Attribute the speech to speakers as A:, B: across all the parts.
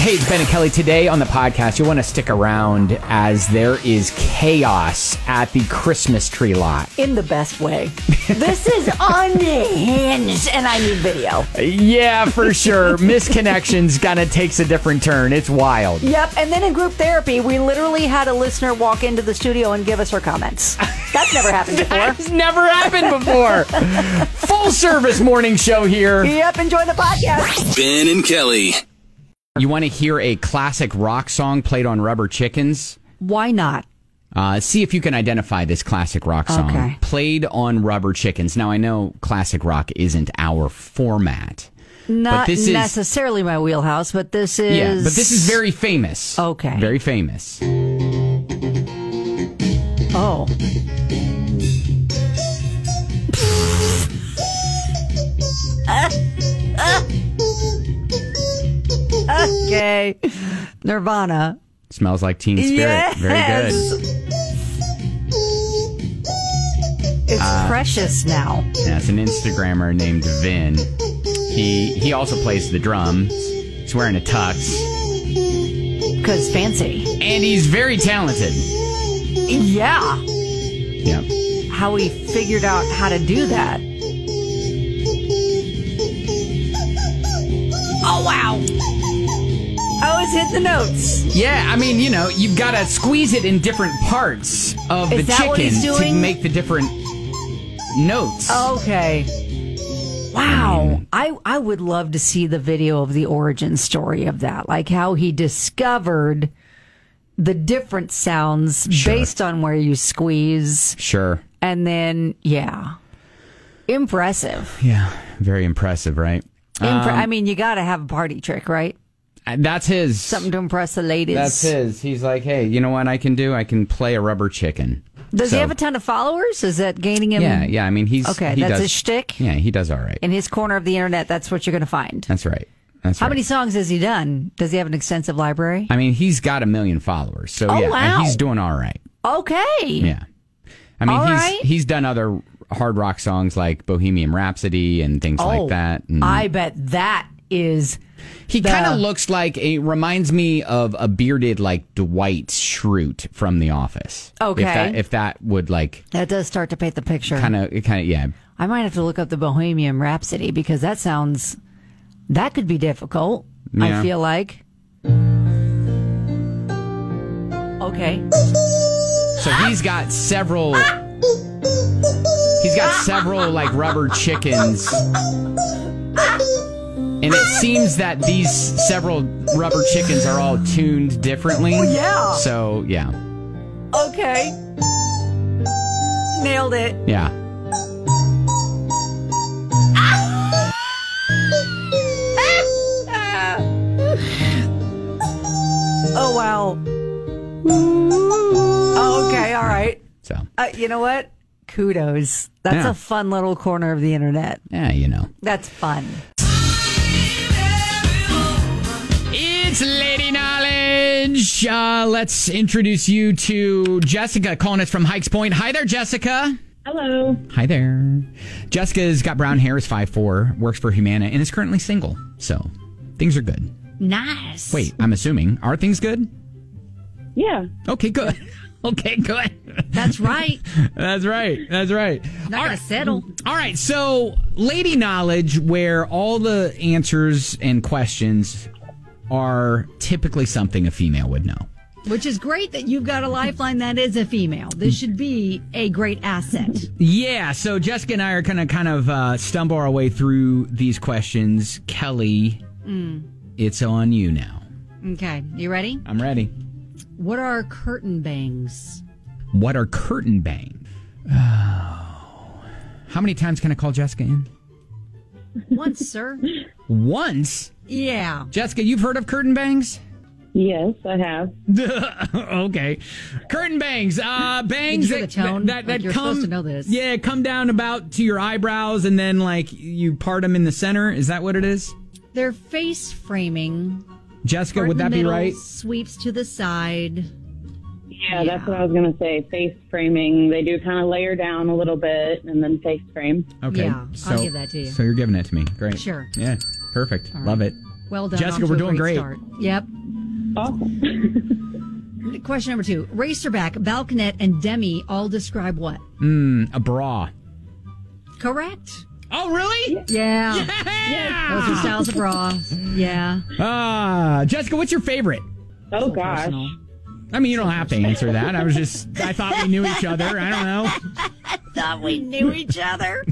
A: Hey, it's Ben and Kelly. Today on the podcast, you'll want to stick around as there is chaos at the Christmas tree lot.
B: In the best way. This is unhinged, and I need video.
A: Yeah, for sure. Misconnections kind of takes a different turn. It's wild.
B: Yep, and then in group therapy, we literally had a listener walk into the studio and give us her comments. That's never happened before.
A: That's never happened before. Full service morning show here.
B: Yep, enjoy the podcast.
C: Ben and Kelly.
A: You want to hear a classic rock song played on Rubber Chickens?
B: Why not?
A: See if you can identify this classic rock song played on Rubber Chickens. Now, I know classic rock isn't our format.
B: Not necessarily my wheelhouse, but this is...
A: Yeah, but this is very famous.
B: Okay.
A: Very famous.
B: Oh. Okay. Nirvana.
A: Smells like Teen Spirit.
B: Yes.
A: Very good.
B: It's Precious now.
A: Yeah, it's an Instagrammer named Vin. He also plays the drums. He's wearing a tux.
B: Because fancy.
A: And he's very talented.
B: Yeah.
A: Yep.
B: How he figured out how to do that. Oh, wow. I was hitting the notes.
A: Yeah, I mean, you know, you've got to squeeze it in different parts of the chicken to make the different notes.
B: Okay. Wow. I would love to see the video of the origin story of that. Like how he discovered the different sounds based on where you squeeze.
A: Sure.
B: And then, yeah. Impressive.
A: Yeah, very impressive, right?
B: I mean, you got to have a party trick, right?
A: That's his.
B: Something to impress the ladies.
A: That's his. He's like, hey, you know what I can do? I can play a rubber chicken.
B: Does he have a ton of followers? Is that gaining him?
A: Yeah. I mean,
B: okay. That's his shtick.
A: Yeah, he does all right.
B: In his corner of the internet, that's what you're going to find.
A: That's right.
B: How many songs has he done? Does he have an extensive library?
A: I mean, he's got 1 million followers, so
B: wow.
A: he's doing all right.
B: Okay.
A: Yeah. I mean, he's done other hard rock songs like Bohemian Rhapsody and things like that. And
B: I bet that is.
A: He kind of looks like reminds me of a bearded like Dwight Schrute from The Office.
B: Okay.
A: If that would like.
B: That does start to paint the picture.
A: Kind of, yeah.
B: I might have to look up the Bohemian Rhapsody because that could be difficult. Yeah. I feel like. Okay.
A: So he's got several like rubber chickens. And it seems that these several rubber chickens are all tuned differently.
B: Oh, yeah.
A: So, yeah.
B: Okay. Nailed it.
A: Yeah.
B: Oh, wow. Okay, all right.
A: So,
B: you know what? Kudos. That's a fun little corner of the internet.
A: Yeah, you know.
B: That's fun.
A: It's Lady Knowledge. Let's introduce you to Jessica calling us from Hikes Point. Hi there, Jessica.
D: Hello.
A: Hi there. Jessica's got brown hair, is 5'4", works for Humana, and is currently single. So, things are good.
B: Nice.
A: Wait, I'm assuming. Are things good?
D: Yeah.
A: Okay, good. Okay, good.
B: That's right.
A: That's right.
B: Not gonna settle.
A: All right, so Lady Knowledge, where all the answers and questions are typically something a female would know.
E: Which is great that you've got a lifeline that is a female. This should be a great asset.
A: Yeah, so Jessica and I are going to kind of stumble our way through these questions. Kelly, it's on you now.
E: Okay, you ready?
A: I'm ready.
E: What are curtain bangs?
A: What are curtain bangs? Oh. How many times can I call Jessica in?
E: Once, sir.
A: Once?
E: Yeah.
A: Jessica, you've heard of curtain bangs?
D: Yes, I have.
A: Okay. Curtain bangs. Bangs
E: that tone?
A: that
E: like you're
A: come,
E: supposed to know this.
A: Yeah, come down about to your eyebrows and then like you part them in the center. Is that what it is?
E: They're face framing.
A: Jessica, would that be right?
E: Sweeps to the side.
D: Yeah, that's what I was going to say. Face framing. They do kind of layer down a little bit and then face frame.
A: Okay.
E: Yeah,
A: so,
E: I'll give that to you.
A: So you're giving it to me. Great.
E: Sure.
A: Yeah, perfect.
E: All
A: Love
E: right.
A: it.
E: Well done.
A: Jessica,
E: Off to
A: we're
E: a
A: doing great.
E: Start. Yep.
D: Awesome.
E: Question number 2. Racerback, Balconette, and Demi all describe what?
A: A bra.
E: Correct.
A: Oh, really?
E: Yeah.
A: Yeah.
E: Those are styles of bra. Yeah.
A: Jessica, what's your favorite?
D: Oh, gosh.
A: I mean, you don't have to answer that. I thought we knew each other. I don't know.
E: Thought we knew each other.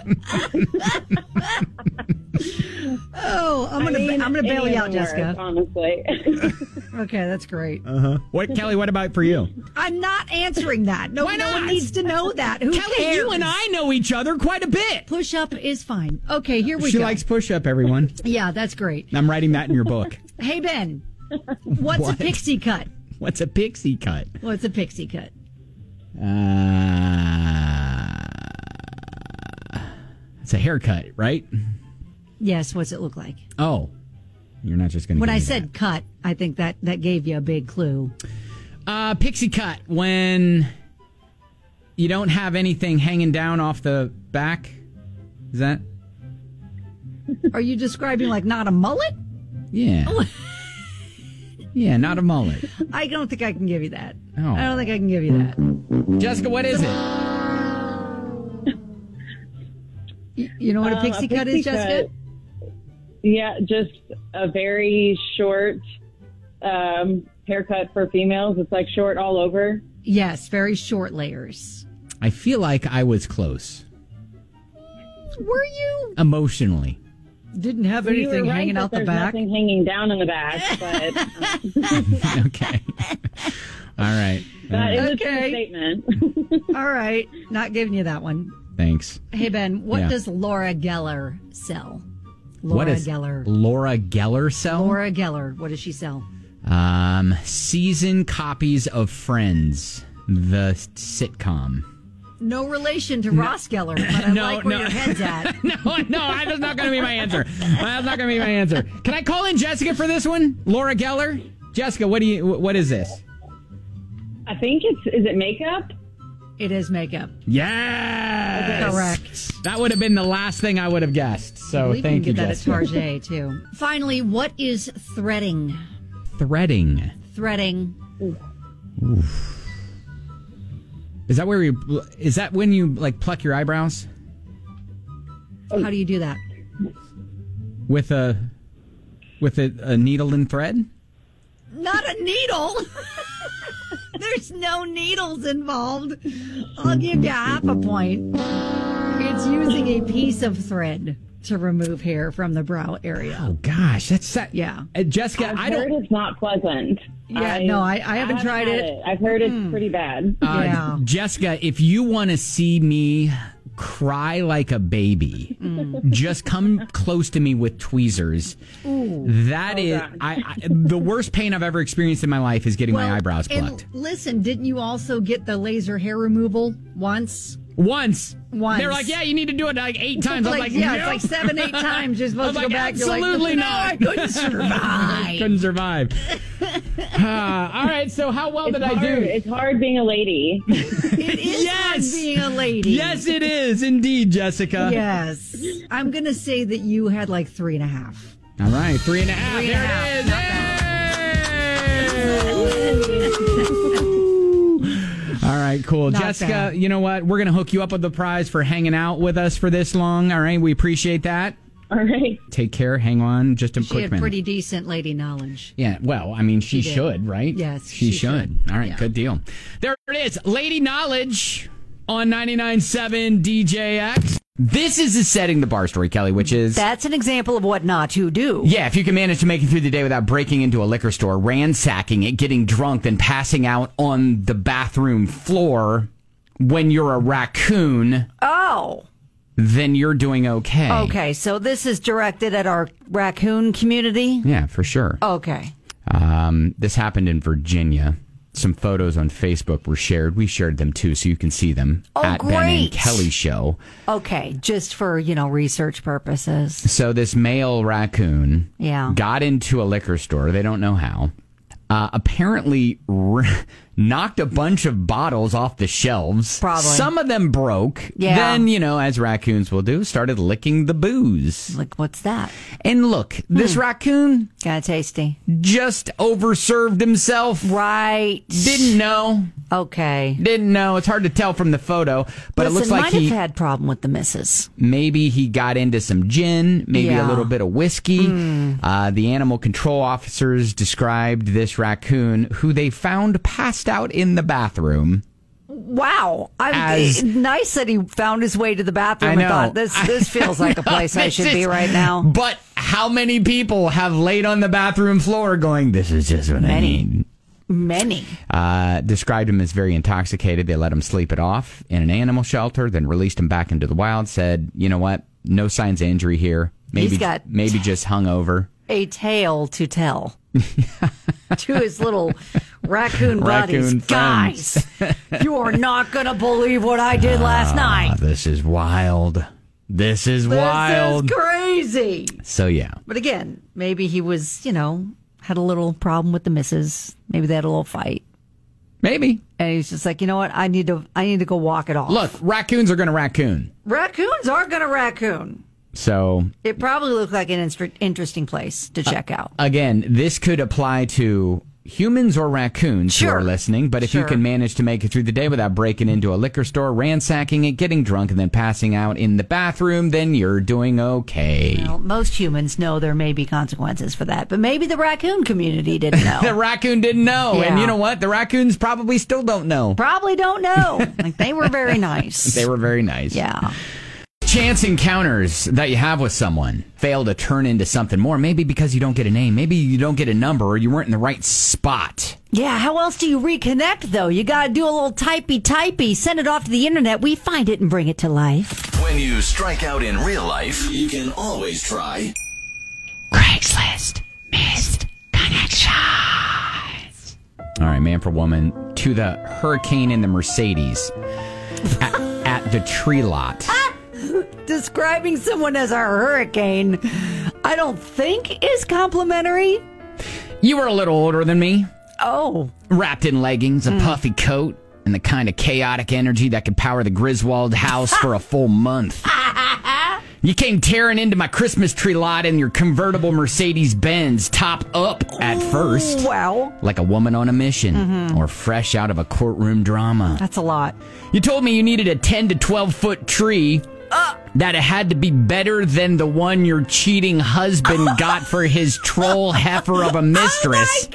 E: Oh, I'm gonna bail you out, Jessica.
D: Honestly.
E: Okay, that's great.
A: What, Kelly, what about for you?
E: I'm not answering that. No,
A: Why
E: no one
A: not?
E: needs to know that. Who
A: Kelly,
E: cares?
A: you and I know each other quite a bit.
E: Push up is fine. Okay, here we
A: She
E: go.
A: likes push-up, everyone.
E: Yeah, that's great.
A: I'm writing that in your book.
E: Hey, Ben, what's
A: What?
E: a pixie cut?
A: What's a pixie cut?
E: What's a pixie cut?
A: It's a haircut, right?
E: Yes, what's it look like?
A: Oh, you're not just going to.
E: When I said cut, I think that gave you a big clue.
A: Pixie cut, when you don't have anything hanging down off the back. Is that?
E: Are you describing like not a mullet?
A: Yeah. Yeah, not a mullet.
E: I don't think I can give you that.
A: Oh.
E: I don't think I can give you that.
A: Jessica, what is it?
E: You know what a pixie cut is, Jessica?
D: Yeah, just a very short haircut for females. It's like short all over.
E: Yes, very short layers.
A: I feel like I was close.
E: Were you?
A: Emotionally.
E: Didn't have
D: You were
E: anything
D: right
E: hanging
D: that
E: out the
D: there's
E: back.
D: Nothing hanging down in the back, but
A: Okay. All right.
D: that is a true
E: Okay.
D: statement.
E: All right, not giving you that one.
A: Thanks.
E: Hey, Ben, what
A: Yeah.
E: does Laura Geller sell? Laura
A: What is
E: Geller.
A: Laura Geller sell?
E: Laura Geller, what does she sell?
A: Season copies of Friends, the sitcom.
E: No relation to Ross Geller, but I
A: No,
E: like where
A: no.
E: your head's at.
A: No, that's not going to be my answer. That's not going to be my answer. Can I call in Jessica for this one? Laura Geller? Jessica, what is this?
D: I think is it makeup?
E: It is makeup.
A: Yes!
E: Correct.
A: That would have been the last thing I would have guessed.
E: I
A: So
E: believe
A: thank you,
E: you can get
A: Jessica.
E: that at Target, too. Finally, what is threading?
A: Threading.
E: Threading.
A: Is that when you like pluck your eyebrows
E: How do you do that?
A: with a needle and thread?
E: Not a needle. There's no needles involved. I'll give you half a point. It's using a piece of thread to remove hair from the brow area.
A: Oh gosh, that's that.
E: Yeah.
A: Jessica,
D: I've
A: I
D: heard
A: don't.
D: it's not pleasant.
E: Yeah, no, I haven't tried
D: had
E: it.
D: I've heard it's pretty bad.
E: Yeah.
A: Jessica, if you want to see me cry like a baby, just come close to me with tweezers. That is, the worst pain I've ever experienced in my life is getting my eyebrows plucked.
E: And listen, didn't you also get the laser hair removal once?
A: Once.
E: Once.
A: They're like, yeah, you need to do it like 8 times. I'm like,
E: yeah,
A: nope.
E: it's like 7, 8 times. You're supposed
A: I'm
E: to go
A: like,
E: back.
A: absolutely
E: You're like,
A: not.
E: I couldn't survive.
A: Couldn't survive. All right, so how well did I do?
D: It's hard being a lady.
E: It is hard being a lady.
A: Yes, it is indeed, Jessica.
E: Yes. I'm going to say that you had like 3.5.
A: All right, 3.5. There it is. All right, cool.
E: Not
A: Jessica,
E: bad.
A: you know what? We're going to hook you up with the prize for hanging out with us for this long. All right, we appreciate that.
D: All right.
A: Take care. Hang on just a
E: She
A: quick
E: had
A: minute.
E: pretty decent lady knowledge.
A: Yeah, well, I mean, she
E: did.
A: should, right?
E: Yes,
A: She
E: she
A: should.
E: should.
A: All right,
E: Yeah.
A: good deal. There it is. Lady Knowledge on 99.7 DJX. This is a setting the bar story, Kelly, which is...
B: That's an example of what not to do.
A: Yeah, if you can manage to make it through the day without breaking into a liquor store, ransacking it, getting drunk, then passing out on the bathroom floor when you're a raccoon,
B: Oh.
A: then you're doing okay.
B: Okay, so this is directed at our raccoon community?
A: Yeah, for sure.
B: Okay.
A: This happened in Virginia. Some photos on Facebook were shared. We shared them too, so you can see them
B: Oh,
A: at Ben and
B: great.
A: Kelly Show.
B: Okay, just for, research purposes.
A: So this male raccoon
B: Yeah.
A: got into a liquor store. They don't know how. Apparently knocked a bunch of bottles off the shelves.
B: Probably.
A: Some of them broke.
B: Yeah.
A: Then, as raccoons will do, started licking the booze.
B: Like, what's that?
A: And look, this raccoon
B: Kind of tasty.
A: just overserved himself.
B: Right.
A: Didn't know.
B: Okay.
A: Didn't know. It's hard to tell from the photo, but it looks like
B: might
A: he
B: have had problem with the missus.
A: maybe he got into some gin, maybe a
B: Yeah.
A: little bit of whiskey. The animal control officers described this raccoon, who they found passed out in the bathroom.
B: Wow.
A: As-
B: Nice that he found his way to the bathroom
A: I
B: and
A: know.
B: thought, this feels like a place I
A: This
B: should be
A: is-
B: right now.
A: But how many people have laid on the bathroom floor going, this is just what I need?
B: Many.
A: Described him as very intoxicated. They let him sleep it off in an animal shelter, then released him back into the wild. Said, you know what? No signs of injury here. Maybe just hungover.
B: A tale to tell to his little raccoon buddies.
A: Raccoon
B: Guys, you are not going to believe what I did last night.
A: This is wild. This is wild.
B: This is crazy.
A: So, yeah.
B: But again, maybe he was, had a little problem with the missus. Maybe they had a little fight.
A: Maybe.
B: And he's just like, you know what? I need to go walk it off.
A: Look, raccoons are going to raccoon.
B: Raccoons are going to raccoon.
A: So,
B: It probably looked like an interesting place to check out.
A: again, this could apply to humans or raccoons who
B: Sure.
A: are listening. But if you
B: Sure.
A: can manage to make it through the day without breaking into a liquor store, ransacking it, getting drunk, and then passing out in the bathroom, then you're doing okay.
B: Well, most humans know there may be consequences for that, but maybe the raccoon community didn't know.
A: The raccoon didn't know. And
B: Yeah.
A: you know what? The raccoons probably still don't know.
B: Probably don't know. Like, they were very nice.
A: They were very nice.
B: Yeah.
A: Chance encounters that you have with someone fail to turn into something more. Maybe because you don't get a name. Maybe you don't get a number, or you weren't in the right spot.
B: Yeah, how else do you reconnect, though? You got to do a little typey, send it off to the internet. We find it and bring it to life.
C: When you strike out in real life, you can always try
A: Craigslist missed connections. All right, man for woman, to the hurricane in the Mercedes at the tree lot.
B: Describing someone as a hurricane, I don't think is complimentary.
A: You were a little older than me,
B: Oh,
A: wrapped in leggings, a puffy coat, and the kind of chaotic energy that could power the Griswold house for a full month. You came tearing into my Christmas tree lot in your convertible Mercedes-Benz, top up at first,
B: wow.
A: like a woman on a mission or fresh out of a courtroom drama.
B: That's a lot.
A: You told me you needed a 10 to 12-foot tree, that it had to be better than the one your cheating husband got for his troll heifer of a mistress.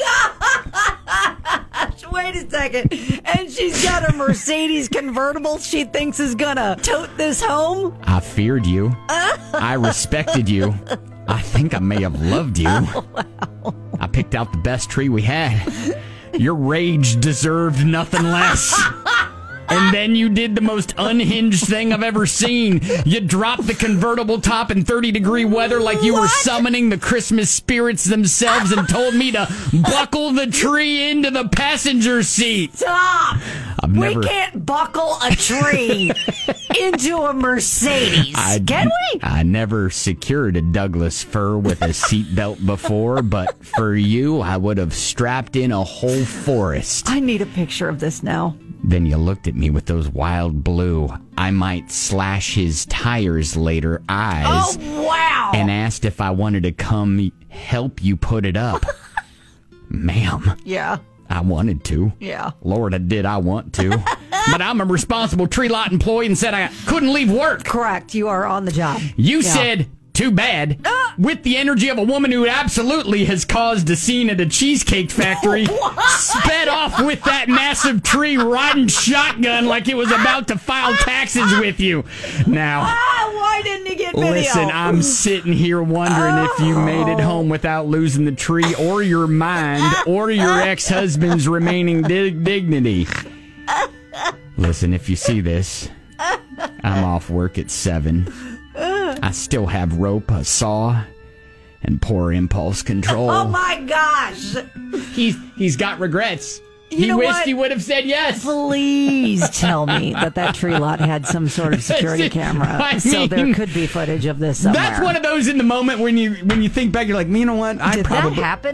B: Wait a second. And she's got a Mercedes convertible she thinks is gonna tote this home?
A: I feared you. I respected you. I think I may have loved you. I picked out the best tree we had. Your rage deserved nothing less. And then you did the most unhinged thing I've ever seen. You dropped the convertible top in 30-degree weather like you were summoning the Christmas spirits themselves and told me to buckle the tree into the passenger seat.
B: Stop!
A: I've never...
B: We can't buckle a tree into a Mercedes. Can we?
A: I never secured a Douglas fir with a seatbelt before, but for you, I would have strapped in a whole forest.
B: I need a picture of this now.
A: Then you looked at me with those wild blue, I might slash his tires later eyes.
B: Oh, wow.
A: And asked if I wanted to come help you put it up. Ma'am,
B: Yeah.
A: I wanted to.
B: Yeah.
A: Lord, I want to. But I'm a responsible tree lot employee and said I couldn't leave work.
B: Correct. You are on the job.
A: You
B: Yeah.
A: said, too bad. With the energy of a woman who absolutely has caused a scene at a cheesecake factory, sped off with that massive tree riding shotgun like it was about to file taxes with you. Now,
B: Why didn't he get video?
A: listen, I'm sitting here wondering if you made it home without losing the tree or your mind or your ex-husband's remaining dignity. Listen, if you see this, I'm off work at 7. I still have rope, a saw, and poor impulse control.
B: Oh my gosh!
A: He's got regrets.
B: You
A: He
B: know
A: wished
B: what?
A: he would have said yes.
B: Please tell me that tree lot had some sort of security camera,
A: I
B: so there
A: mean,
B: could be footage of this somewhere.
A: That's one of those in the moment when you think back, you're like, you know what?
B: Did that happen?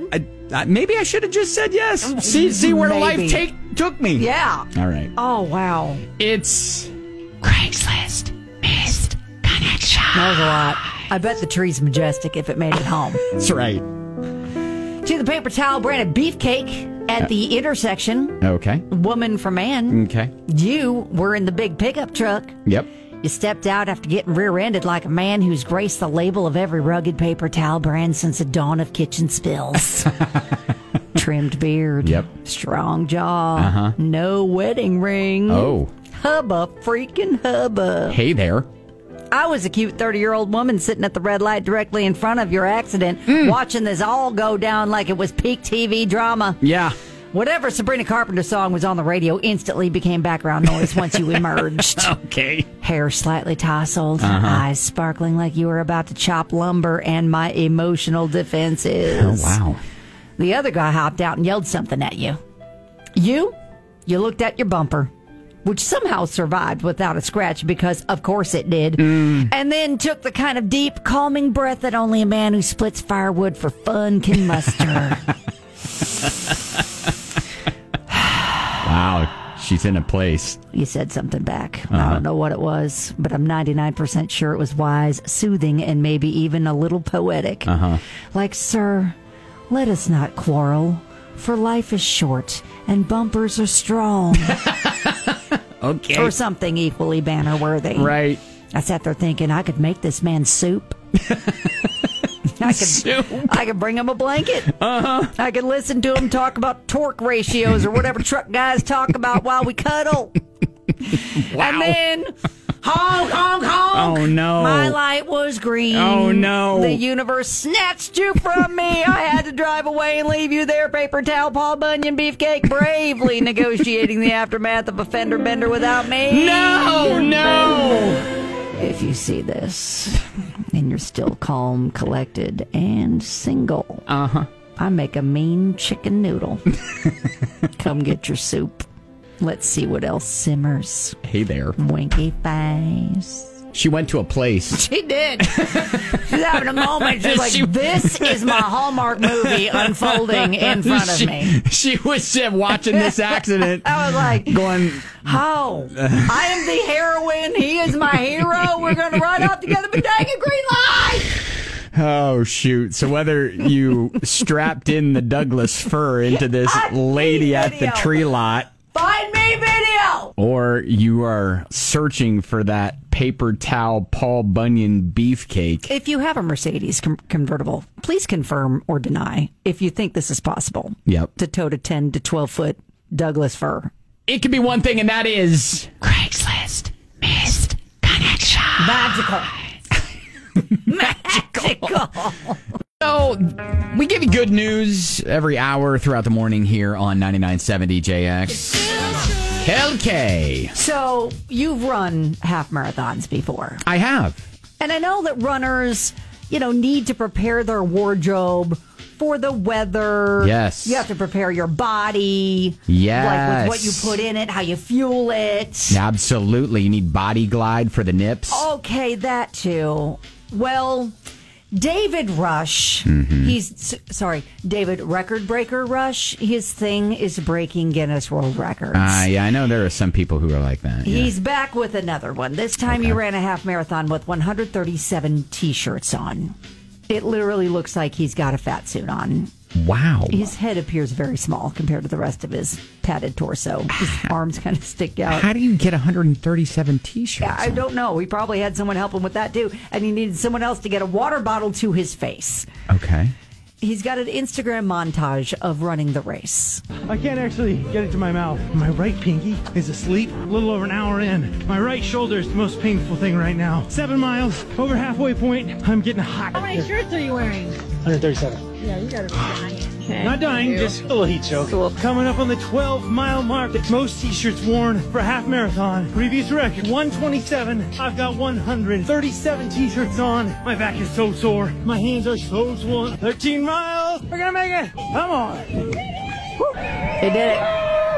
A: Maybe I should have just said yes. See where life took me.
B: Yeah.
A: All right.
B: Oh, wow.
A: It's Craigslist Missed Connection.
B: That was a lot. I bet the tree's majestic if it made it home.
A: That's right.
B: To the paper towel branded beefcake at the intersection.
A: Okay.
B: Woman for man.
A: Okay.
B: You were in the big pickup truck.
A: Yep.
B: You stepped out after getting rear-ended like a man who's graced the label of every rugged paper towel brand since the dawn of kitchen spills. Trimmed beard.
A: Yep.
B: Strong jaw. No wedding ring.
A: Oh.
B: Hubba freaking hubba.
A: Hey there.
B: I was a cute 30-year-old woman sitting at the red light directly in front of your accident, watching this all go down like it was peak TV drama.
A: Yeah.
B: Whatever Sabrina Carpenter song was on the radio instantly became background noise once you emerged.
A: Okay.
B: Hair slightly tousled, eyes sparkling like you were about to chop lumber, and my emotional defenses.
A: Oh, wow.
B: The other guy hopped out and yelled something at you. You looked at your bumper, which somehow survived without a scratch because, of course, it did, and then took the kind of deep, calming breath that only a man who splits firewood for fun can muster.
A: Wow, she's in a place.
B: You said something back. I don't know what it was, but I'm 99% sure it was wise, soothing, and maybe even a little poetic. Like, sir, let us not quarrel, for life is short and bumpers are strong.
A: Okay.
B: Or something equally banner-worthy.
A: Right.
B: I sat there thinking I could make this man soup. I could bring him a blanket. I could listen to him talk about torque ratios or whatever truck guys talk about while we cuddle.
A: Wow.
B: And then, honk, honk, honk.
A: Oh, no.
B: My light was green.
A: Oh, no.
B: The universe snatched you from me. I had to drive away and leave you there, paper towel, Paul Bunyan, beefcake, bravely negotiating the aftermath of a fender bender without me.
A: No.
B: If you see this and you're still calm, collected, and single, I make a mean chicken noodle. Come get your soup. Let's see what else simmers.
A: Hey there.
B: Winky face.
A: She went to a place.
B: She did. She's having a moment. She's like, this is my Hallmark movie unfolding in front of me.
A: She was watching this accident.
B: I was like,
A: going,
B: how? I am the heroine. He is my hero. We're going to ride off together, but dang it, green light.
A: oh, shoot. So whether you strapped in the Douglas fir into this lady at the tree lot.
B: Find me video.
A: Or you are searching for that paper towel Paul Bunyan beefcake.
B: If you have a Mercedes convertible, please confirm or deny if you think this is possible.
A: Yep.
B: To tote a 10 to 12 foot Douglas fir.
A: It could be one thing, and that is Craigslist Missed Connection.
B: Magical. Magical.
A: So, we give you good news every hour throughout the morning here on 99.7 DJX. Kelke.
B: So, you've run half marathons before.
A: I have.
B: And I know that runners, need to prepare their wardrobe for the weather.
A: Yes.
B: You have to prepare your body.
A: Yes.
B: Like with what you put in it, how you fuel it.
A: Absolutely. You need Body Glide for the nips.
B: Okay, that too. Well, David Rush, David Record Breaker Rush, his thing is breaking Guinness World Records.
A: Yeah, I know there are some people who are like that. Yeah.
B: He's back with another one. This time he ran a half marathon with 137 T-shirts on. It literally looks like he's got a fat suit on.
A: Wow.
B: His head appears very small compared to the rest of his padded torso. His arms kind of stick out.
A: How do you get 137 T-shirts?
B: I don't know. He probably had someone help him with that, too. And he needed someone else to get a water bottle to his face.
A: Okay.
B: He's got an Instagram montage of running the race.
F: I can't actually get it to my mouth. My right pinky is asleep a little over an hour in. My right shoulder is the most painful thing right now. 7 miles, over halfway point. I'm getting hot.
E: How many shirts are you wearing?
F: 137.
E: Yeah, you gotta be dying. Okay.
F: Not dying, just a little heat stroke. Cool. Coming up on the 12-mile mark. It's most t-shirts worn for a half marathon. Previous record, 127. I've got 137 t-shirts on. My back is so sore. My hands are so swollen. 13 miles. We're gonna make it. Come on.
B: He did it.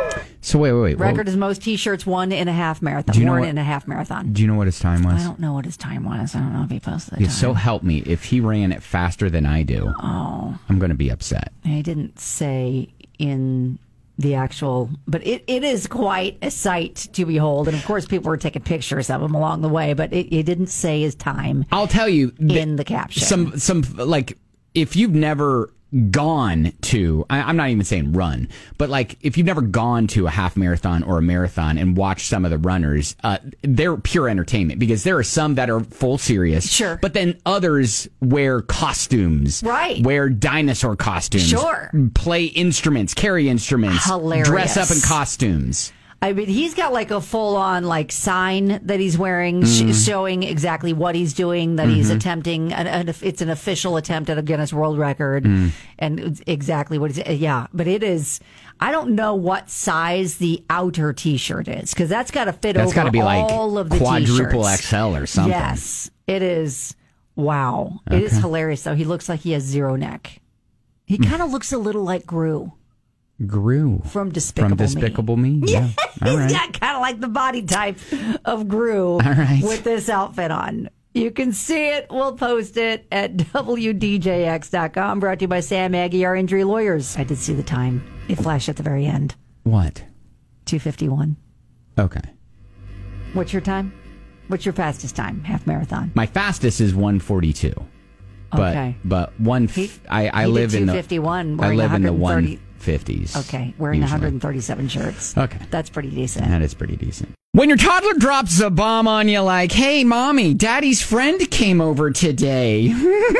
A: So wait.
B: Record is most T-shirts won in a half marathon.
A: Do you know
B: Worn
A: what-
B: in a half marathon.
A: Do you know what his time was?
B: I don't know what his time was. I don't know if he posted the
A: Yeah,
B: time.
A: so help me. If he ran it faster than I do, I'm going to be upset.
B: He didn't say in the actual, but it is quite a sight to behold. And of course, people were taking pictures of him along the way, but it didn't say his time
A: I'll tell you
B: in the caption.
A: some like if you've never gone to, I'm not even saying run, but like if you've never gone to a half marathon or a marathon and watched some of the runners, they're pure entertainment because there are some that are full serious.
B: Sure.
A: But then others wear costumes.
B: Right.
A: Wear dinosaur costumes.
B: Sure.
A: Play instruments, carry instruments.
B: Hilarious.
A: Dress up in costumes.
B: I mean, he's got like a full-on like sign that he's wearing, showing exactly what he's doing. That he's attempting. It's an official attempt at a Guinness World Record, and exactly what he's. Yeah, but it is. I don't know what size the outer T-shirt is because that's got to fit
A: That's
B: over
A: got to be like
B: all of the
A: quadruple
B: T-shirts.
A: XL or something.
B: Yes, it is. Wow, it is hilarious though. He looks like he has zero neck. He kind of looks a little like Gru.
A: Gru
B: From Despicable
A: Me. Yeah. All
B: He's
A: right.
B: got kind of like the body type of Gru
A: right.
B: with this outfit on. You can see it. We'll post it at WDJX.com. Brought to you by Sam Aggie, our injury lawyers. I did see the time. It flashed at the very end.
A: What?
B: 2:51.
A: Okay.
B: What's your time? What's your fastest time? Half marathon.
A: My fastest is 142. But
B: Okay.
A: but I
B: he
A: live
B: did
A: in the
B: 251
A: I
B: wearing
A: live in the
B: 130.
A: 150s.
B: Okay, wearing
A: usually.
B: 137 shirts.
A: Okay.
B: That's pretty decent.
A: That is pretty decent. When your toddler drops a bomb on you like, "Hey, mommy, daddy's friend came over today."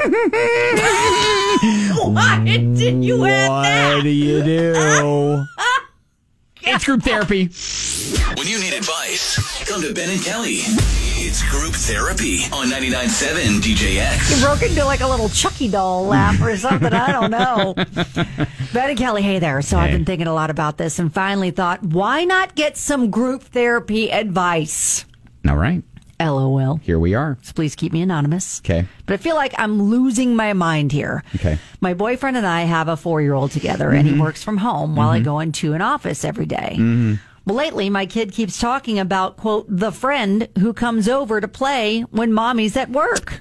B: Why did you add that?
A: What do you do? It's group therapy.
C: When you need advice, come to Ben and Kelly. It's group therapy on 99.7 DJX.
B: You broke into like a little Chucky doll laugh or something. I don't know. Ben and Kelly, hey there. So I've been thinking a lot about this and finally thought, why not get some group therapy advice?
A: All right.
B: LOL.
A: Here we are.
B: So please keep me anonymous.
A: Okay.
B: But I feel like I'm losing my mind here.
A: Okay.
B: My boyfriend and I have a 4-year-old together, and he works from home while I go into an office every day. Well, lately, my kid keeps talking about, quote, the friend who comes over to play when mommy's at work.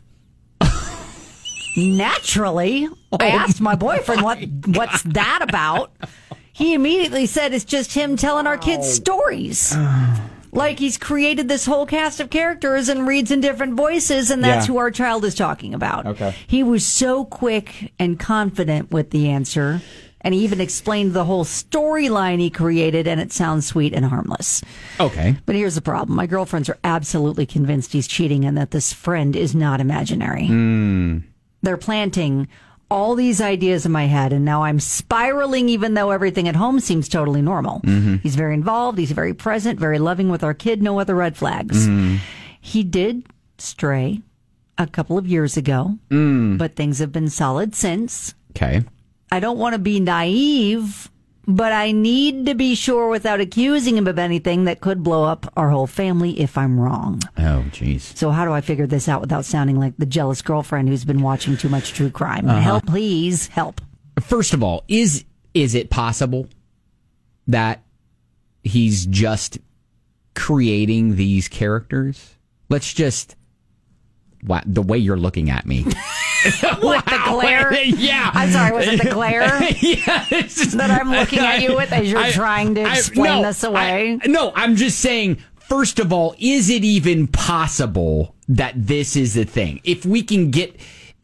B: Naturally, I asked my boyfriend what's that about. He immediately said it's just him telling our kids stories. Like he's created this whole cast of characters and reads in different voices, and that's
A: Yeah.
B: who our child is talking about.
A: Okay.
B: He was so quick and confident with the answer, and he even explained the whole storyline he created, and it sounds sweet and harmless.
A: Okay.
B: But here's the problem. My girlfriends are absolutely convinced he's cheating and that this friend is not imaginary. They're planting all these ideas in my head, and now I'm spiraling even though everything at home seems totally normal. He's very involved. He's very present, very loving with our kid. No other red flags. He did stray a couple of years ago, but things have been solid since.
A: Okay.
B: I don't want to be naive, but I need to be sure without accusing him of anything that could blow up our whole family if I'm wrong.
A: Oh, jeez.
B: So how do I figure this out without sounding like the jealous girlfriend who's been watching too much true crime? Help, please, help.
A: First of all, is it possible that he's just creating these characters? Let's just... Wow, the way you're looking at me.
B: What, the glare?
A: Yeah.
B: I'm sorry, was it the glare
A: Yeah. It's just,
B: that I'm looking at you with as you're trying to explain this away?
A: No, I'm just saying, first of all, is it even possible that this is a thing? If we can get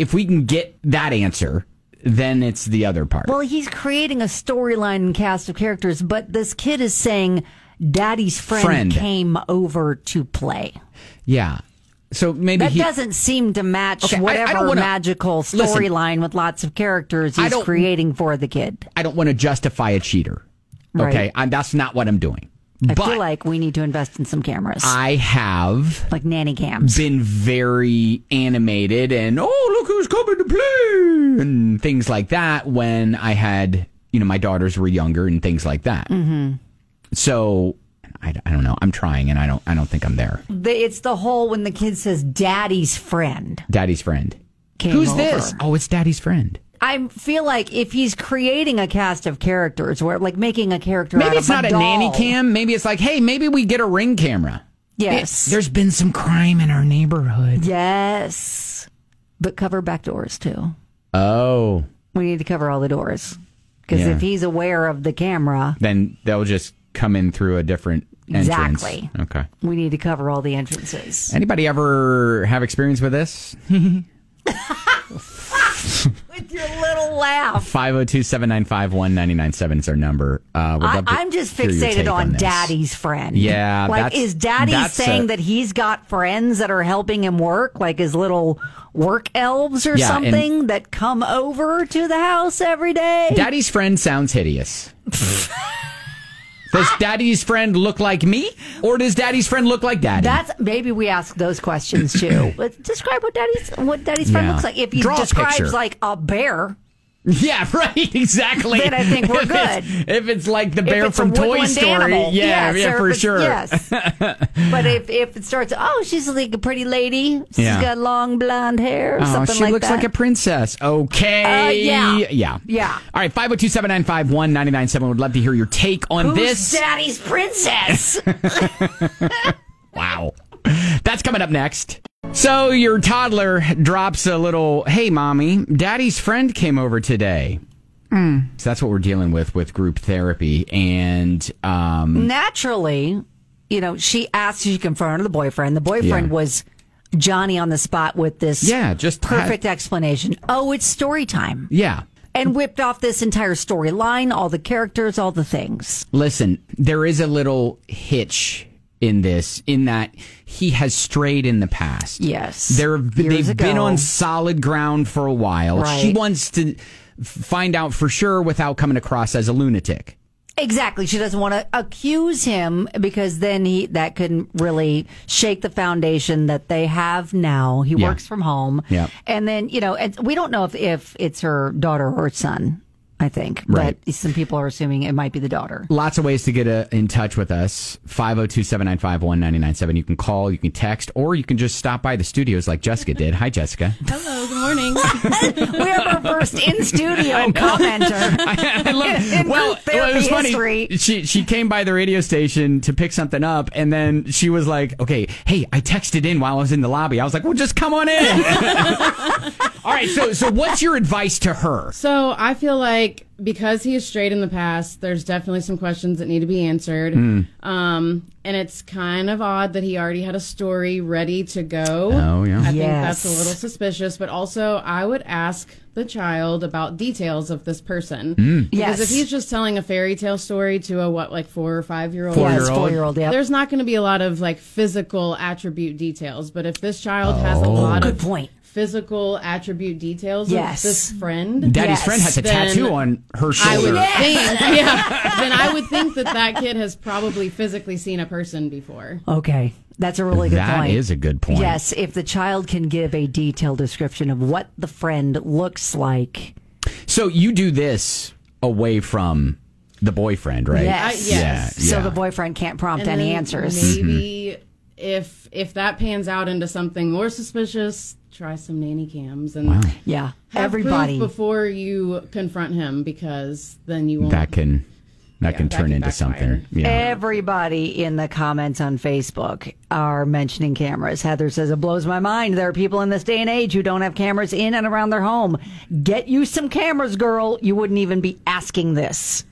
A: that answer, then it's the other part.
B: Well, he's creating a storyline and cast of characters, but this kid is saying daddy's friend. Came over to play.
A: Yeah. So maybe
B: That doesn't seem to match
A: Okay, I
B: whatever
A: don't wanna-
B: magical
A: Listen,
B: storyline with lots of characters he's creating for the kid.
A: I don't want to justify a cheater. Okay,
B: Right.
A: that's not what I'm doing.
B: I
A: But
B: feel like we need to invest in some cameras,
A: I have
B: like nanny cams.
A: been very animated and look who's coming to play and things like that when I had my daughters were younger and things like that. Mm-hmm. So I don't know. I'm trying and I don't think I'm there.
B: It's the whole when the kid says daddy's friend
A: Daddy's friend.
B: came
A: Who's
B: over.
A: this? Oh, it's Daddy's friend.
B: I feel like if he's creating a cast of characters, where like making a character,
A: Maybe
B: out
A: it's
B: of
A: not a
B: doll.
A: nanny cam. Maybe it's like, hey, maybe we get a Ring camera.
B: Yes,
A: There's been some crime in our neighborhood.
B: yes, but cover back doors too.
A: Oh,
B: We need to cover all the doors because
A: Yeah.
B: if he's aware of the camera,
A: then they'll just come in through a different entrance.
B: Exactly.
A: Okay.
B: we need to cover all the entrances.
A: Anybody ever have experience with this?
B: With your little laugh.
A: 502-795-1997 is our number. We'd love to
B: I'm just
A: hear your
B: fixated
A: take
B: on
A: this.
B: Daddy's friend.
A: Yeah,
B: like is Daddy
A: that's
B: saying that he's got friends that are helping him work, like his little work elves or
A: Yeah,
B: something that come over to the house every day?
A: Daddy's friend sounds hideous. Does Daddy's friend look like me, or does Daddy's friend look like Daddy?
B: That's maybe we ask those questions too. But describe what Daddy's friend
A: Yeah.
B: looks like. If he
A: Draw a
B: describes
A: picture.
B: like a bear,
A: Yeah, right, exactly.
B: Then I think we're good.
A: If it's like the
B: if
A: bear
B: it's
A: from
B: a
A: Toy
B: woodland
A: Story,
B: animal,
A: yeah,
B: yes, or
A: for
B: if it's-
A: sure.
B: Yes, but if it starts, oh, she's like a pretty lady. She's
A: Yeah.
B: got long blonde hair,
A: Oh,
B: something
A: she
B: like
A: looks
B: that.
A: like a princess. Okay.
B: Yeah.
A: Yeah. All right, 502-795-1997. Would love to hear your take on
B: Who's
A: this.
B: Daddy's princess?
A: Wow. That's coming up next. So your toddler drops a little, hey, Mommy, Daddy's friend came over today. So that's what we're dealing with group therapy. And
B: Naturally, she asked, she confronted the boyfriend. The boyfriend
A: Yeah.
B: was Johnny on the spot with this
A: just
B: perfect explanation. Oh, it's story time.
A: yeah.
B: And whipped off this entire storyline, all the characters, all the things.
A: Listen, there is a little hitch in this, in that he has strayed in the past.
B: Yes.
A: They've
B: Years
A: been
B: ago.
A: on solid ground for a while.
B: Right.
A: She wants to find out for sure without coming across as a lunatic.
B: Exactly. She doesn't want to accuse him because then that couldn't really shake the foundation that they have now. He
A: Yeah.
B: works from home.
A: Yeah.
B: And then, and we don't know if it's her daughter or son, I think.
A: Right.
B: But some people are assuming it might be the daughter.
A: Lots of ways to get in touch with us. 502-795-1997. You can call, you can text, or you can just stop by the studios like Jessica did. Hi, Jessica.
G: Hello, good morning.
B: We have our first in-studio commenter.
A: I love,
B: In group therapy
A: it was funny.
B: history.
A: She came by the radio station to pick something up, and then she was like, okay, hey, I texted in while I was in the lobby. I was like, well, just come on in. All right, so what's your advice to her?
G: So I feel like because he is straight in the past, there's definitely some questions that need to be answered. And it's kind of odd that he already had a story ready to go.
A: Oh, yeah.
G: I think
B: Yes.
G: that's a little suspicious. But also, I would ask the child about details of this person. Because
B: Yes.
G: if he's just telling a fairy tale story to a 4 or 5 year old,
B: Yes, 4-year-old, yeah.
G: there's not going to be a lot of physical attribute details. But if this child has a lot
B: Good
G: of
B: point.
G: physical attribute details
B: Yes.
G: of this friend,
A: Daddy's
B: Yes.
A: friend has a
G: Then
A: tattoo on her
G: I
A: shoulder.
G: would think, then I would think that kid has probably physically seen a person before.
B: Okay. That's a really good
A: That
B: point.
A: is a good point.
B: Yes, if the child can give a detailed description of what the friend looks like.
A: So you do this away from the boyfriend, right?
B: Yes.
G: Yes.
A: Yeah.
B: So the boyfriend can't prompt
G: And
B: any
G: then
B: answers.
G: Maybe if that pans out into something more suspicious, try some nanny cams and
B: Yeah.
G: have
B: Everybody.
G: proof before you confront him, because then you won't.
A: That can
G: that
A: turn
G: can
A: into
G: backfire.
A: something. Yeah.
B: Everybody in the comments on Facebook are mentioning cameras. Heather says, it blows my mind. There are people in this day and age who don't have cameras in and around their home. Get you some cameras, girl. You wouldn't even be asking this.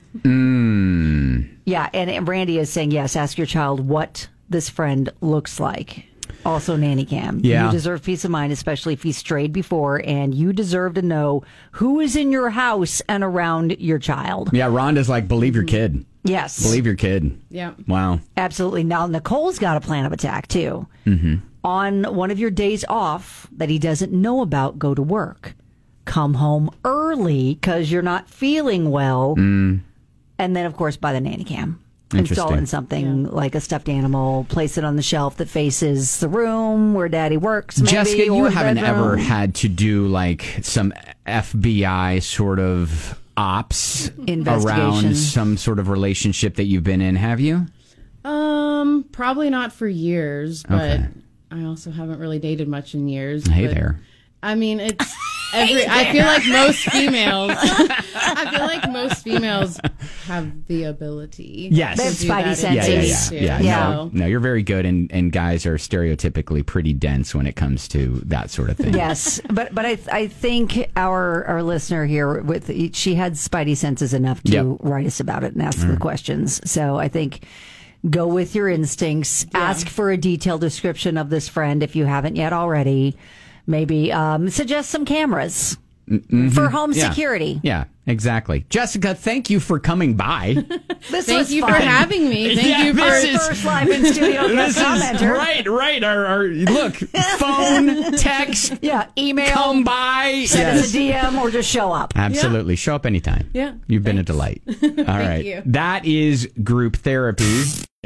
B: Yeah, and Randy is saying, yes, ask your child what this friend looks like. Also, nanny cam.
A: Yeah.
B: You deserve peace of mind, especially if he strayed before, and you deserve to know who is in your house and around your child.
A: Yeah, Rhonda's like, believe your kid.
B: Yes.
A: Believe your kid.
G: Yeah.
A: Wow.
B: Absolutely. Now, Nicole's got a plan of attack, too. On one of your days off that he doesn't know about, go to work. Come home early because you're not feeling well. And then, of course, buy the nanny cam. Install it in something like a stuffed animal, place it on the shelf that faces the room where daddy works. Maybe,
A: Jessica, you
B: or the
A: haven't ever
B: bedroom.
A: had to do like some FBI sort of ops
B: Investigation.
A: around some sort of relationship that you've been in, have you?
G: Probably not for years, but
A: Okay.
G: I also haven't really dated much in years.
A: Hey
G: but,
A: there.
G: I mean, it's I feel like most females. I feel like most females have the ability.
A: Yes.
B: They have
G: to do
B: spidey
G: that
B: senses.
A: Yeah. No, you're very good, and guys are stereotypically pretty dense when it comes to that sort of thing.
B: Yes, but I think our listener here she had spidey senses enough to write us about it and ask the questions. So I think go with your instincts. Ask for a detailed description of this friend if you haven't yet already. Maybe suggest some cameras for home security.
A: Yeah, exactly. Jessica, thank you for coming by.
G: Thank you for having me. Thank you for
B: first live in studio guest commenter.
A: Right. Our look, phone, text,
B: email,
A: come by,
B: send us a DM, or just show up.
A: Absolutely, show up anytime.
G: Yeah,
A: you've been a delight. All right,
G: you.
A: That is group therapy.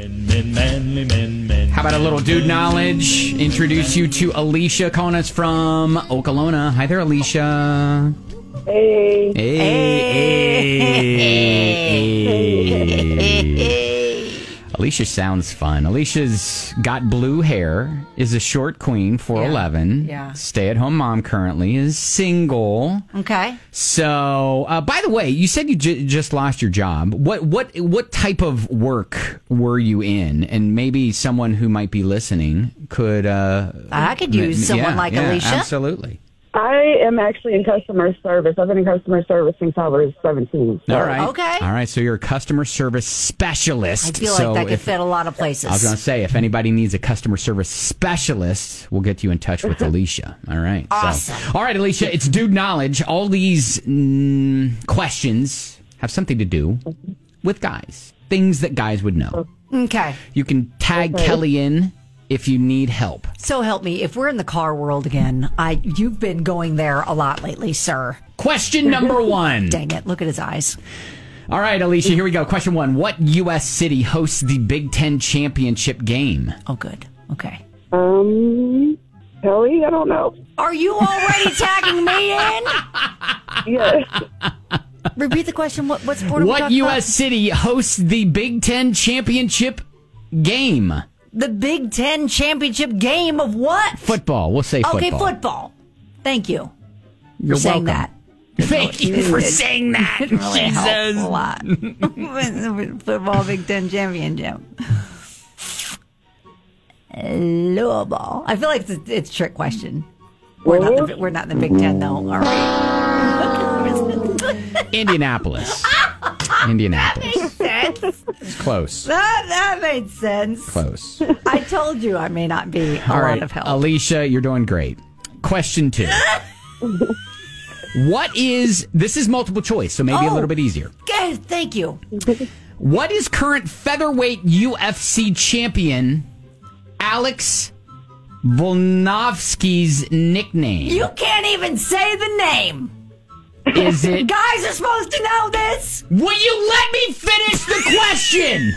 A: How about a little dude knowledge? Introduce you to Alicia calling us from Okolona. Hi there, Alicia.
D: Hey.
A: Alicia sounds fun. Alicia's got blue hair, is a short queen, 4'11".
B: Yeah.
A: Stay-at-home mom currently, is single.
B: Okay.
A: So, by the way, you said you just lost your job. What type of work were you in? And maybe someone who might be listening could...
B: I could use someone like Alicia.
A: Absolutely.
D: I am actually in customer service. I've been in customer service since I was 17. So.
A: All right.
B: Okay.
A: All right. So you're a customer service specialist.
B: I feel like that could fit a lot of places.
A: I was going to say, if anybody needs a customer service specialist, we'll get you in touch with Alicia. All right.
B: Awesome.
A: All right, Alicia, it's dude knowledge. All these questions have something to do with guys, things that guys would know.
B: Okay.
A: You can tag Kelly in if you need help.
B: So help me, if we're in the car world again, you've been going there a lot lately, sir.
A: Question number 1.
B: Dang it, look at his eyes.
A: All right, Alicia, here we go. Question 1. What U.S. city hosts the Big Ten championship game?
B: Oh, good. Okay.
D: Kelly, I don't know.
B: Are you already tagging me in?
D: Yes.
B: Repeat the question. What sport are we
A: What
B: talking
A: U.S. city hosts the Big Ten championship game?
B: The Big Ten championship game of what?
A: Football. We'll say football.
B: Okay, football. Thank you
A: You're
B: for saying
A: welcome.
B: that.
A: Thank you for saying that.
B: It really
A: Jesus.
B: helps a lot. Football Big Ten championship. Louisville. I feel like it's a trick question. We're not in the Big Ten, though, are we?
A: Indianapolis.
B: Makes sense.
A: It's close.
B: That made sense.
A: Close.
B: I told you I may not be a
A: All
B: lot
A: right,
B: of help.
A: Alicia, you're doing great. Question 2. This is multiple choice, so maybe a little bit easier.
B: Okay, thank you.
A: What is current featherweight UFC champion Alex Volkanovski's nickname?
B: You can't even say the name.
A: Is it...
B: Guys are supposed to know this.
A: Will you let me finish the question?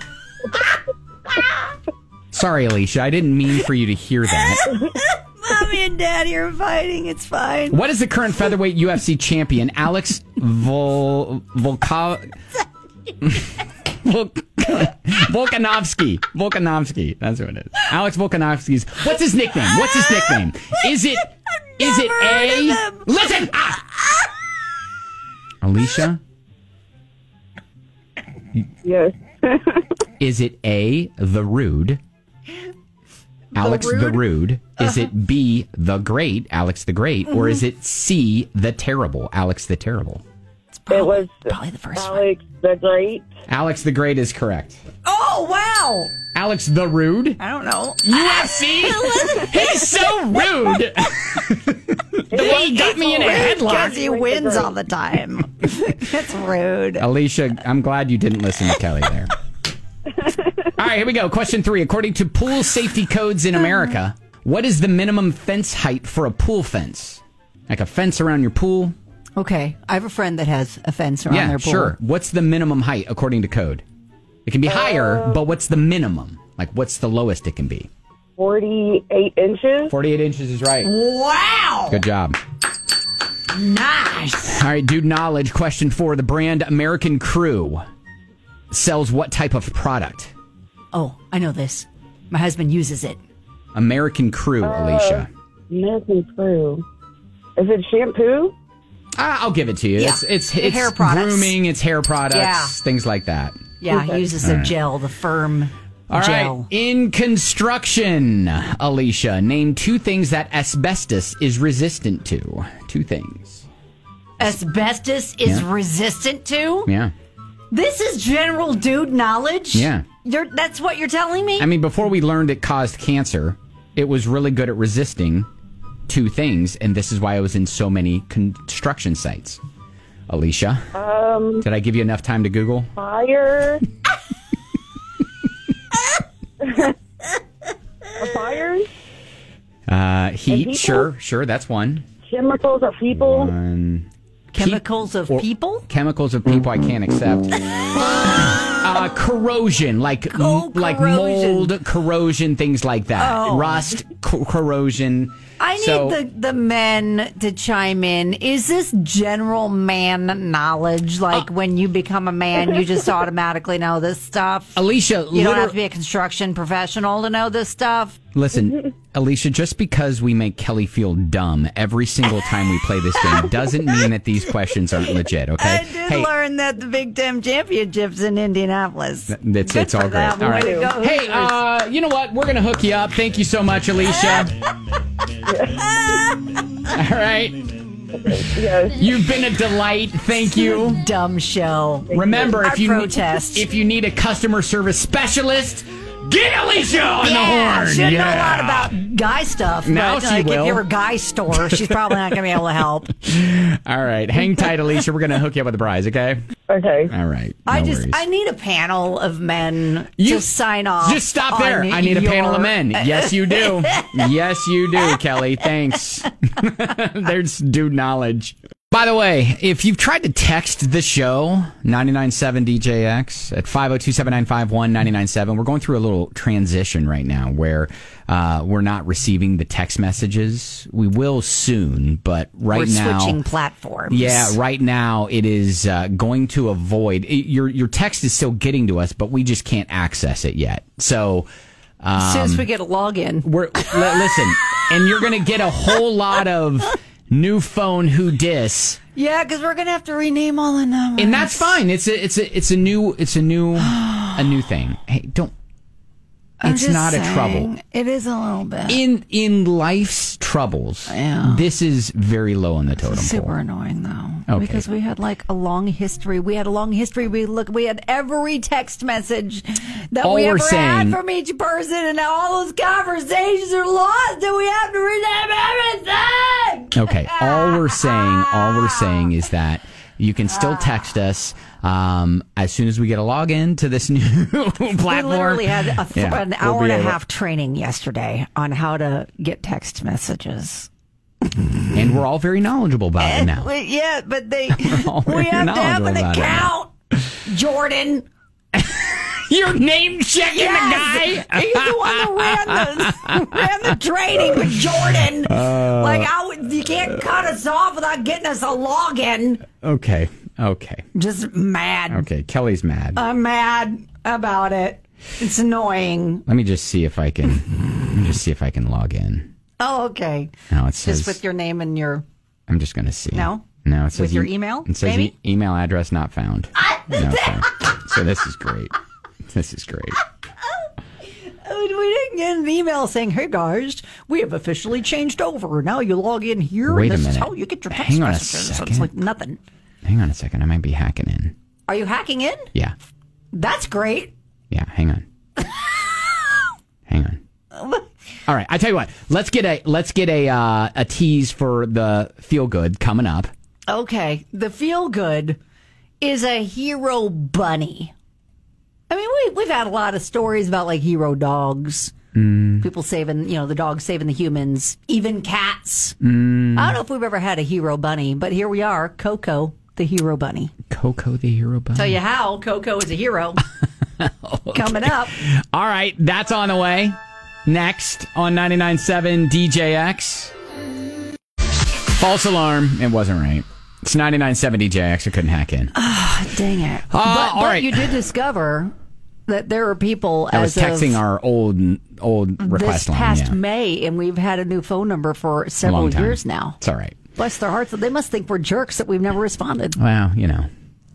A: Sorry, Alicia. I didn't mean for you to hear that.
B: Mommy and Daddy are fighting. It's fine.
A: What is the current featherweight UFC champion Alex Volkanovski. Volkanovski. That's what it is. Alex Volkanovski's. What's his nickname? Is it A? Listen! Alicia?
D: Yes.
A: Is it A, the Rude? Alex the Rude? Is it B, the Great, Alex the Great? Or is it C, the Terrible, Alex the Terrible?
D: It was
B: probably the first
D: Alex the Great.
A: Alex the Great is correct.
B: Oh, wow.
A: Alex the Rude?
B: I don't know.
A: UFC? He's so rude. The way he got me in a headlock.
B: Because he wins all the time. That's rude.
A: Alicia, I'm glad you didn't listen to Kelly there. All right, here we go. Question 3. According to pool safety codes in America, what is the minimum fence height for a pool fence? Like a fence around your pool?
B: Okay. I have a friend that has a fence around their pool.
A: Yeah, sure. What's the minimum height according to code? It can be higher, but what's the minimum? Like, what's the lowest it can be?
D: 48 inches.
A: 48 inches is right.
B: Wow.
A: Good job.
B: Nice.
A: All right, dude knowledge. Question 4. The brand American Crew sells what type of product?
B: Oh, I know this. My husband uses it.
A: American Crew, Alicia.
D: American Crew. Is it shampoo?
A: I'll give it to you.
B: Yeah.
A: It's
B: Hair products.
A: grooming, it's hair products,
B: Yeah.
A: things like that.
B: Yeah, he uses the gel, the firm
A: All right.
B: gel.
A: In construction, Alicia, name 2 things that asbestos is resistant to. 2 things.
B: Asbestos is resistant to?
A: Yeah.
B: This is general dude knowledge?
A: Yeah.
B: That's what you're telling me?
A: I mean, before we learned it caused cancer, it was really good at resisting 2 things, and this is why it was in so many construction sites. Alicia, did I give you enough time to Google?
D: Fire. Fires.
A: Heat,
D: people?
A: sure, that's one.
D: Chemicals of people.
B: Chemicals of people?
A: Chemicals of people I can't accept. Corrosion, like like
B: corrosion.
A: mold, corrosion, things like that.
B: Oh.
A: Rust, corrosion.
B: I need the men to chime in. Is this general man knowledge? Like when you become a man, you just automatically know this stuff?
A: Alicia,
B: You don't have to be a construction professional to know this stuff?
A: listen, Alicia, just because we make Kelly feel dumb every single time we play this game doesn't mean that these questions aren't legit, okay?
B: I did learn that the Big Ten Championships in Indianapolis.
A: It's all great. All right.
B: Way to go,
A: Hey,
B: Hoosiers.
A: you know what? We're going to hook you up. Thank you so much, Alicia. All right.
D: Yes.
A: You've been a delight. Thank you.
B: Dumb show.
A: Remember,
B: I protest.
A: if you need a customer service specialist, get Alicia on the horn.
B: She doesn't know a lot about guy stuff.
A: Now
B: but,
A: she
B: like,
A: will.
B: If you're a guy store, she's probably not going to be able to help.
A: All right. Hang tight, Alicia. We're going to hook you up with the prize, okay?
D: Okay.
A: All right.
B: I
A: worries.
B: need a panel of men to sign off.
A: Just stop there.
B: on
A: I need a panel of
B: your-
A: men. Yes, you do. Yes, you do, Kelly. Thanks. There's dude knowledge. By the way, if you've tried to text the show, 997 DJX at 502-795-1997, we're going through a little transition right now where we're not receiving the text messages. We will soon, but right
B: We're
A: now...
B: switching platforms.
A: Yeah, right now it is going to avoid... Your text is still getting to us, but we just can't access it yet. So...
B: As soon as we get a login.
A: Listen, and you're going to get a whole lot of new phone who dis.
B: Yeah, because we're going to have to rename all the numbers.
A: And that's fine. It's a new thing. Hey, don't. It's not a trouble.
B: It is a little bit.
A: In life's troubles, this is very low on the totem
B: Super
A: pole.
B: annoying though,
A: Okay.
B: because we had like a long history. We had a long history. We had every text message that
A: All
B: we
A: we're
B: ever
A: saying-
B: had from each person, and now all those conversations are lost, and we have to rename everything.
A: Okay. All we're saying is that you can still text us as soon as we get a login to this new platform.
B: We literally had an hour
A: we'll
B: and a
A: be able-
B: half training yesterday on how to get text messages.
A: and we're all very knowledgeable about it now.
B: Yeah, but
A: all
B: we
A: very
B: have to have an
A: knowledgeable about it now.
B: account, Jordan.
A: You're name checking
B: Yes,
A: the guy.
B: he's the one that ran the training with Jordan. You can't cut us off without getting us a login.
A: Okay.
B: Just mad.
A: Okay. Kelly's mad.
B: I'm mad about it. It's annoying.
A: Let me just see if I can log in.
B: Oh, okay.
A: No, it says
B: Just with your name and your.
A: I'm just going to see.
B: No?
A: It says
B: With your email,
A: It says
B: maybe?
A: email address not found. No, so this is great.
B: We didn't get an email saying, "Hey guys, we have officially changed over. Now you log in here.
A: Wait
B: and
A: a
B: this is
A: minute.
B: how you get your text
A: Hang on a
B: messages." So it's
A: second.
B: like nothing.
A: Hang on a second. I might be hacking in.
B: Are you hacking in?
A: Yeah.
B: That's great.
A: Yeah. Hang on. All right. I tell you what. Let's get a tease for the feel good coming up.
B: Okay, the feel good is a hero bunny. I mean, we've had a lot of stories about like hero dogs, people saving, the dogs saving the humans, even cats. I don't know if we've ever had a hero bunny, but here we are, Coco, the hero bunny.
A: Coco the hero bunny.
B: Tell you how Coco is a hero. Coming up.
A: All right, that's on the way. Next on 99.7 DJX. False alarm. It wasn't right. It's 99.7 DJX. I couldn't hack in.
B: Dang it.
A: all
B: But
A: right.
B: you did discover that there are people
A: I was
B: as
A: texting
B: of
A: our old
B: this
A: request line.
B: past
A: Yeah.
B: May, and we've had a new phone number for
A: A
B: several
A: long time.
B: years now.
A: It's all right.
B: Bless their hearts. They must think we're jerks that we've never responded.
A: Well, you know.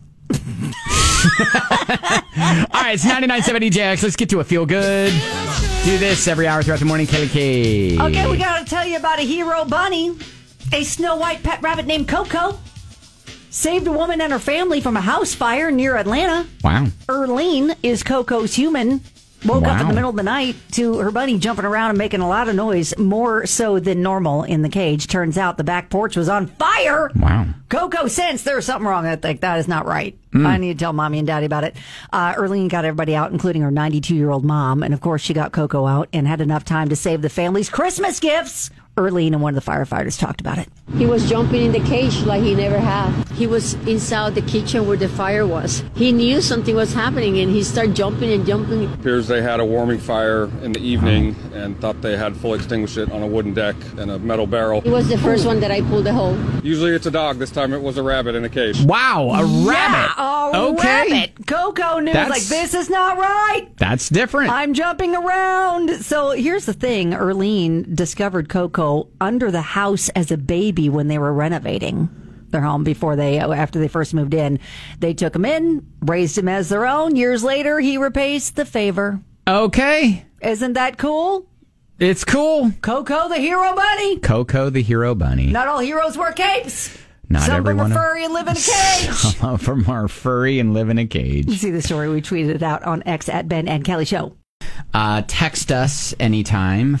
A: All right, it's 99.7 EJX. Let's get to a feel good. Do this every hour throughout the morning, Kelly K.
B: Okay, we got to tell you about a hero bunny. A Snow White pet rabbit named Coco saved a woman and her family from a house fire near Atlanta.
A: Wow.
B: Erlene is Coco's human. Woke up in the middle of the night to her bunny jumping around and making a lot of noise, more so than normal in the cage. Turns out the back porch was on fire.
A: Wow.
B: Coco sensed there was something wrong. I think that is not right. I need to tell Mommy and Daddy about it. Erlene got everybody out, including her 92-year-old mom. And, of course, she got Coco out and had enough time to save the family's Christmas gifts. Erlene and one of the firefighters talked about it.
H: He was jumping in the cage like he never had. He was inside the kitchen where the fire was. He knew something was happening and he started jumping and jumping.
I: It appears they had a warming fire in the evening and thought they had fully extinguished it on a wooden deck and a metal barrel.
H: He was the first one that I pulled the hole.
I: Usually it's a dog. This time it was a rabbit in a cage.
A: Wow, a rabbit.
B: Rabbit. Coco knew, like, this is not right.
A: That's different.
B: I'm jumping around. So here's the thing. Erlene discovered Coco under the house as a baby when they were renovating their home after they first moved in. They took him in, raised him as their own. Years later, he repays the favor.
A: Okay.
B: Isn't that cool?
A: It's cool.
B: Coco the hero bunny.
A: Coco the hero bunny.
B: Not all heroes wear capes.
A: Not
B: Some of them
A: everyone
B: are furry and live in a cage.
A: Some of them are furry and live in a cage.
B: You see the story. We tweeted it out on X at Ben and Kelly Show.
A: Text us anytime,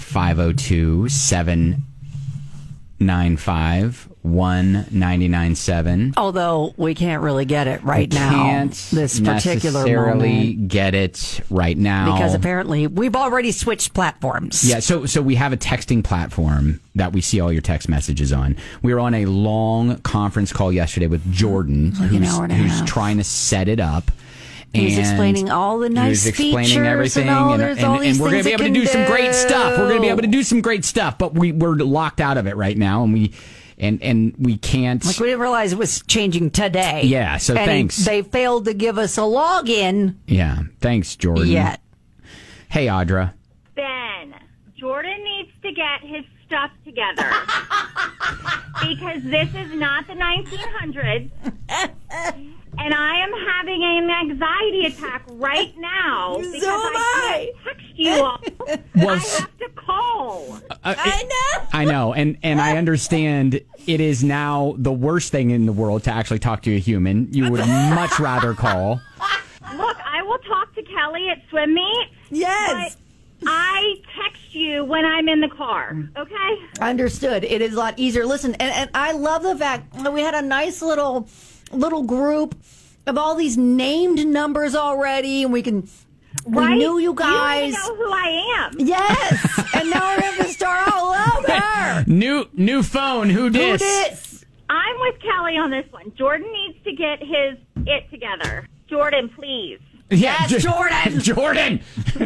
A: 502-795-1997.
B: Although we can't really get it right now.
A: Can't
B: this particular
A: necessarily
B: moment.
A: Get it right now.
B: Because apparently we've already switched platforms.
A: Yeah, so we have a texting platform that we see all your text messages on. We were on a long conference call yesterday with Jordan, who's trying to set it up.
B: He's explaining all the nice features
A: everything,
B: and
A: we're going to be able to do some great stuff. We're going to be able to do some great stuff, but we're locked out of it right now, and we can't.
B: Like, we didn't realize it was changing today.
A: Yeah, so thanks.
B: They failed to give us a login.
A: Yeah, thanks, Jordan.
B: Yet.
A: Hey, Audra.
J: Ben, Jordan needs to get his stuff together because this is not the 1900s. And I am having an anxiety attack right now because I can't text you all. I have to call.
B: I
A: know, and I understand it is now the worst thing in the world to actually talk to a human. You would much rather call.
J: Look, I will talk to Kelly at swim meets.
B: Yes.
J: But I text you when I'm in the car, okay?
B: Understood. It is a lot easier. Listen, and I love the fact that we had a nice little group of all these named numbers already, and we knew you guys.
J: You know who I am.
B: Yes, and now we're going to start all over.
A: New phone. Who dis?
J: I'm with Kelly on this one. Jordan needs to get his it together. Jordan, please.
A: Yeah,
B: yes, Jordan.
A: Jordan.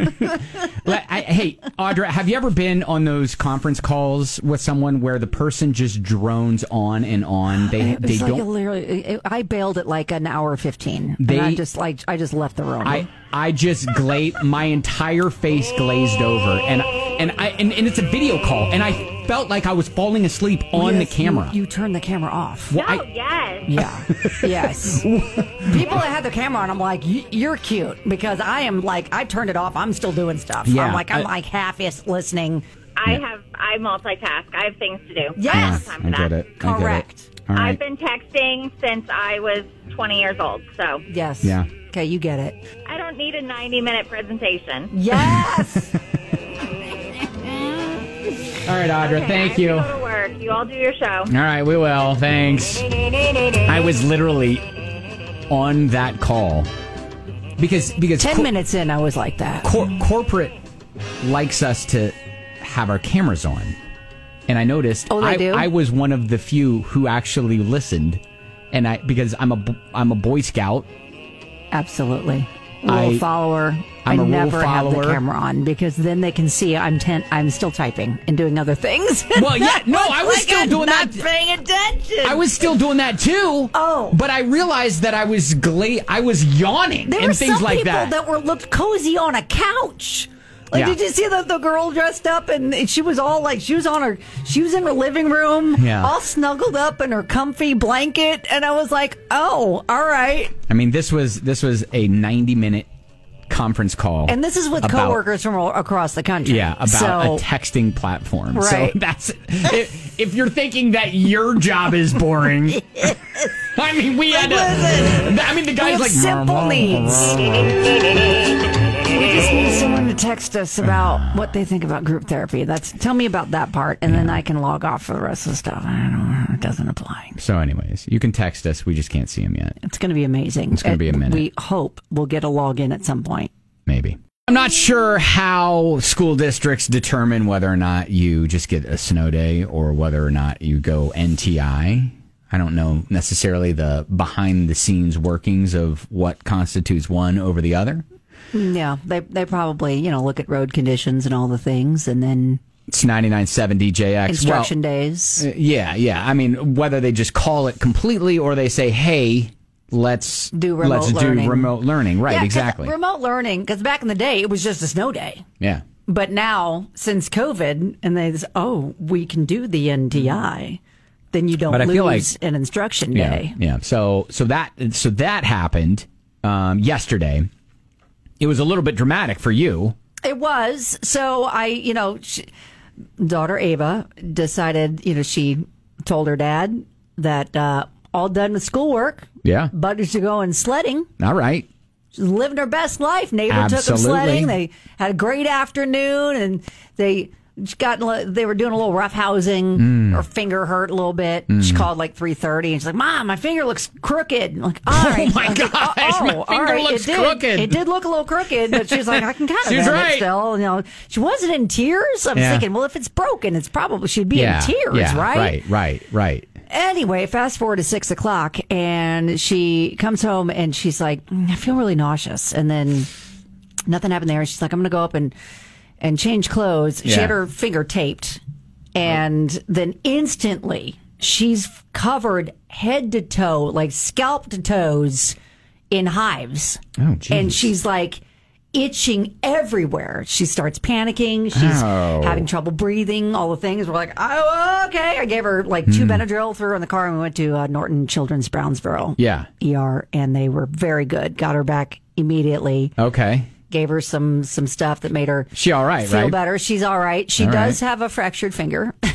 A: Hey, Audra, have you ever been on those conference calls with someone where the person just drones on and on? They don't.
B: Literally, I bailed at like an hour 15. I just left the room.
A: I just my entire face glazed over, and it's a video call, and I felt like I was falling asleep on the camera.
B: You turned the camera off.
J: Well, yes.
B: Yeah. Yes. People that had the camera on, I'm like, you're cute, because I am like, I turned it off. I'm still doing stuff.
A: Yeah,
B: I'm like half-ish listening.
J: I multitask. I have things to do.
B: Yes.
A: I get it.
B: Correct.
A: All right.
J: I've been texting since I was 20 years old, so.
B: Yes.
A: Yeah.
B: Okay, you get it.
J: I don't need a 90-minute presentation.
B: Yes.
A: All right, Audra, thank you.
J: I have to go to work. You all do your show.
A: All right, we will. Thanks. I was literally on that call because
B: 10 minutes in, I was like that.
A: Corporate likes us to have our cameras on, and I noticed I was one of the few who actually listened, and because I'm a Boy Scout.
B: Absolutely. Rule follower. I never have the camera on because then they can see I'm still typing and doing other things.
A: Well, yeah, no, I was still doing that.
B: Not paying attention.
A: I was still doing that too.
B: Oh,
A: but I realized that I was yawning and things like that.
B: There were some people that looked cozy on a couch. Like,
A: Yeah.
B: did you see the girl dressed up and she was all like, she was in her living room,
A: Yeah.
B: all snuggled up in her comfy blanket, and I was like, oh, all right.
A: I mean, this was a 90-minute conference call.
B: And this is with
A: about-
B: coworkers from across the country.
A: Yeah, about a texting platform.
B: Right.
A: So that's if you're thinking that your job is boring. I mean, we had to. I mean, the guy's
B: we have
A: like
B: simple needs. We just need someone to text us about what they think about group therapy. Tell me about that part, and then I can log off for the rest of the stuff. I don't know. It doesn't apply.
A: So, anyways, you can text us. We just can't see them yet.
B: It's going to be amazing.
A: It's going to be a minute.
B: We hope we'll get a login at some point.
A: Maybe. I'm not sure how school districts determine whether or not you just get a snow day or whether or not you go NTI. I don't know necessarily the behind the scenes workings of what constitutes one over the other.
B: Yeah, they probably, look at road conditions and all the things, and then
A: it's 99.7 DJX.
B: Instruction days.
A: Yeah. I mean, whether they just call it completely or they say, hey, let's do remote learning. Right,
B: yeah,
A: exactly.
B: Remote learning, because back in the day, it was just a snow day.
A: Yeah.
B: But now, since COVID, and they say, we can do the NTI, then you don't lose an instruction day.
A: Yeah. So that happened yesterday. It was a little bit dramatic for you.
B: It was. So daughter Ava decided, she told her dad that all done with schoolwork.
A: Yeah.
B: Buddies to go and sledding.
A: All right.
B: She's living her best life. Neighbor took them sledding. They had a great afternoon, and they were doing a little roughhousing. Her finger hurt a little bit. She called like 3:30, and she's like, "Mom, my finger looks crooked." I'm like, all right.
A: Oh my gosh, my finger looks crooked.
B: It did look a little crooked, but she's like, I can kind of bend it still. She wasn't in tears. I was thinking, well, if it's broken, it's probably she'd be in tears, right?
A: Right.
B: Anyway, fast forward to 6:00, and she comes home and she's like, I feel really nauseous. And then nothing happened there. She's like, I'm going to go up and change clothes. She had her finger taped. And then instantly she's covered head to toe, like scalp to toes, in hives.
A: Oh, geez.
B: And she's like itching everywhere. She starts panicking. She's having trouble breathing, all the things. We're like, oh, okay. I gave her like 2 Benadryl, threw her in the car, and we went to Norton Children's Brownsboro ER, and they were very good. Got her back immediately.
A: Okay.
B: Gave her some stuff that made her
A: all right,
B: feel better. She's all right. She does have a fractured finger.
A: Okay.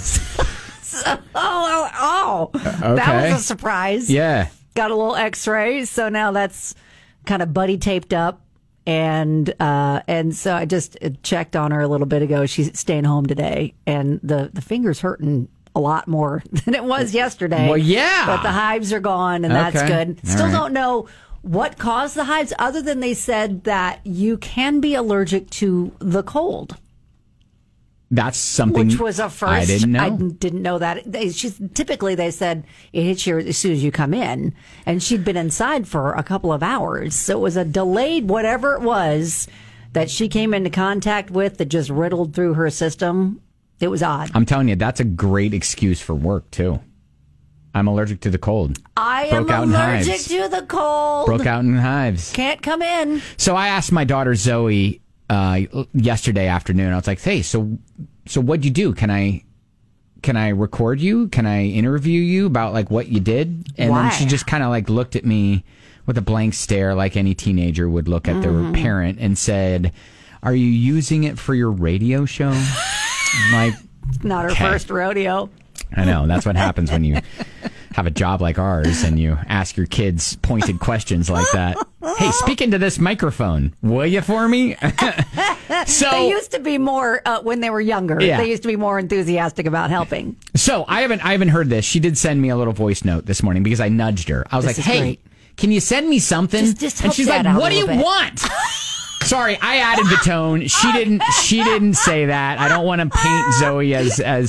B: That was a surprise.
A: Yeah.
B: Got a little X-ray, so now that's kind of buddy taped up. And so I just checked on her a little bit ago. She's staying home today, and the finger's hurting a lot more than it was yesterday.
A: Well, yeah.
B: But the hives are gone, and that's good.
A: All
B: Still
A: right.
B: don't know what caused the hives, other than they said that you can be allergic to the cold.
A: That's something
B: Which was a first.
A: I didn't know.
B: I didn't know that. Typically, they said it hits you as soon as you come in. And she'd been inside for a couple of hours. So it was a delayed whatever it was that she came into contact with that just riddled through her system. It was odd.
A: I'm telling you, that's a great excuse for work, too. I'm allergic to the cold.
B: I am allergic to the cold.
A: Broke out in hives.
B: Can't come in.
A: So I asked my daughter Zoe yesterday afternoon. I was like, "Hey, so what'd you do? Can I record you? Can I interview you about like what you did?" And
B: Why?
A: then she just kind of like looked at me with a blank stare, like any teenager would look at their parent, and said, "Are you using it for your radio show?" I'm like,
B: Not her first rodeo.
A: I know. That's what happens when you have a job like ours and you ask your kids pointed questions like that. Hey, speak into this microphone, will you, for me? So
B: they used to be more when they were younger.
A: Yeah.
B: They used to be more enthusiastic about helping.
A: So I haven't heard this. She did send me a little voice note this morning because I nudged her. I was
B: This
A: like,
B: is
A: "Hey,
B: great.
A: can you send me something?"
B: Just
A: and
B: help
A: she's
B: Dad
A: like,
B: out a
A: "What do you
B: little bit."
A: want?" Sorry, I added the tone. She didn't say that. I don't want to paint Zoe as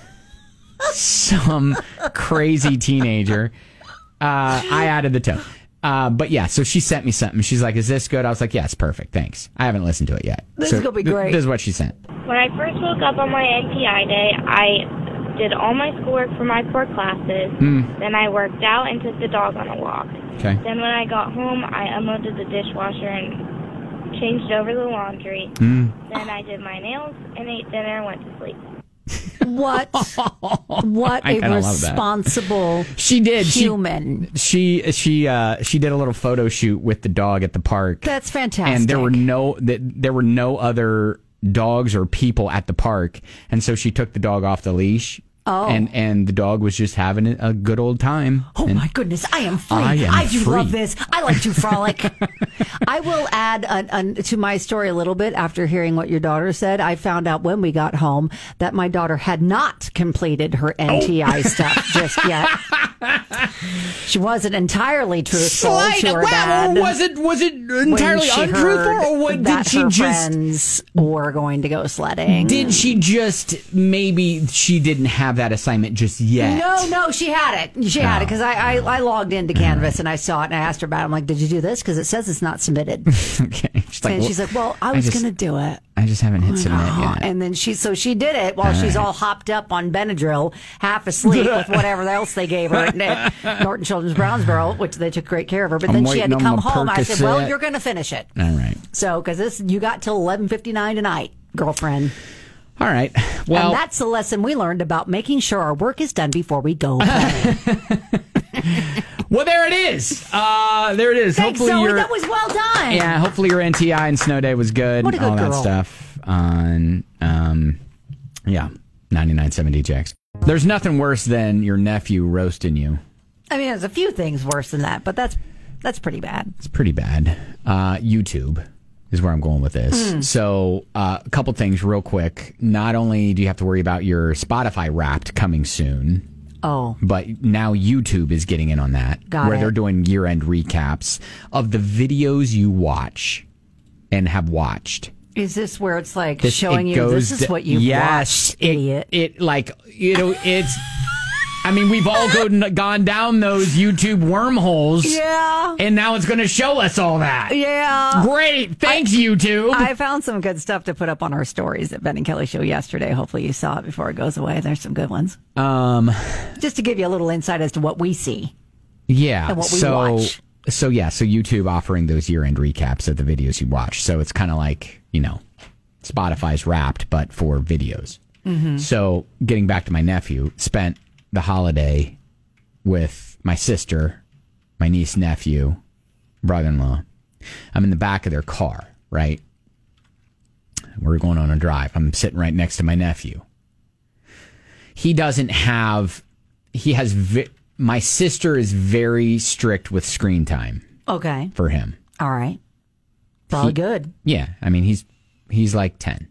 A: some crazy teenager. I added the tone. But yeah, so she sent me something. She's like, "Is this good?" I was like, "Yes, perfect, thanks." I haven't listened to it yet.
B: This is going to be great.
A: This is what she sent.
K: When I first woke up on my NTI day, I did all my schoolwork for my 4 classes. Then I worked out and took the dog on a walk.
A: Okay.
K: Then when I got home, I unloaded the dishwasher and changed over the laundry. Then I did my nails and ate dinner and went to sleep.
B: What a responsible
A: she did
B: human.
A: She did a little photo shoot with the dog at the park.
B: That's fantastic.
A: And there were no other dogs or people at the park, and so she took the dog off the leash.
B: Oh.
A: And the dog was just having a good old time.
B: Oh,
A: and
B: my goodness. I am free. I do love this. I like to frolic. I will add to my story a little bit after hearing what your daughter said. I found out when we got home that my daughter had not completed her NTI stuff just yet. She wasn't entirely truthful to her dad.
A: Was it entirely untruthful, or did she just
B: friends were going to go sledding?
A: Did she just maybe she didn't have that assignment just yet?
B: No, she had it. She had it because I logged into Canvas and I saw it and I asked her about it. I'm like, did you do this? Because it says it's not submitted.
A: Okay.
B: She's like, well, I was going to do it.
A: I just haven't hit submit yet.
B: And then she did it while she's all hopped up on Benadryl, half asleep with whatever else they gave her at Norton Children's Brownsboro, which they took great care of her. But then she had to come home. I said, well, you're going to finish it.
A: All right.
B: So, because you got till 11:59 tonight, girlfriend.
A: All right. Well,
B: and that's the lesson we learned about making sure our work is done before we go.
A: Well, there it is. There it is.
B: Thanks, Zoe. That was well done.
A: Yeah, hopefully your NTI and snow day was good.
B: What a good
A: all
B: girl.
A: That stuff on 99.7 DJX. There's nothing worse than your nephew roasting you.
B: I mean, there's a few things worse than that, but that's pretty bad.
A: It's pretty bad. YouTube is where I'm going with this. So a couple things real quick. Not only do you have to worry about your Spotify Wrapped coming soon, but now YouTube is getting in on that, where they're doing year-end recaps of the videos you watch and have watched.
B: Is this where it's like showing you this is what you watched, idiot?
A: It's... I mean, we've all gone down those YouTube wormholes.
B: Yeah.
A: And now it's going to show us all that.
B: Yeah.
A: Great. Thanks, YouTube.
B: I found some good stuff to put up on our stories at Ben and Kelly Show yesterday. Hopefully you saw it before it goes away. There's some good ones. Just to give you a little insight as to what we see.
A: Yeah.
B: And what we watch.
A: So YouTube offering those year-end recaps of the videos you watch. So it's kind of like, Spotify's Wrapped, but for videos.
B: Mm-hmm.
A: So getting back to my nephew, spent the holiday with my sister, my niece, nephew, brother-in-law. I'm in the back of their car, right? We're going on a drive. I'm sitting right next to my nephew. My sister is very strict with screen time.
B: Okay.
A: For him.
B: All right. Probably good.
A: Yeah. I mean, he's like 10.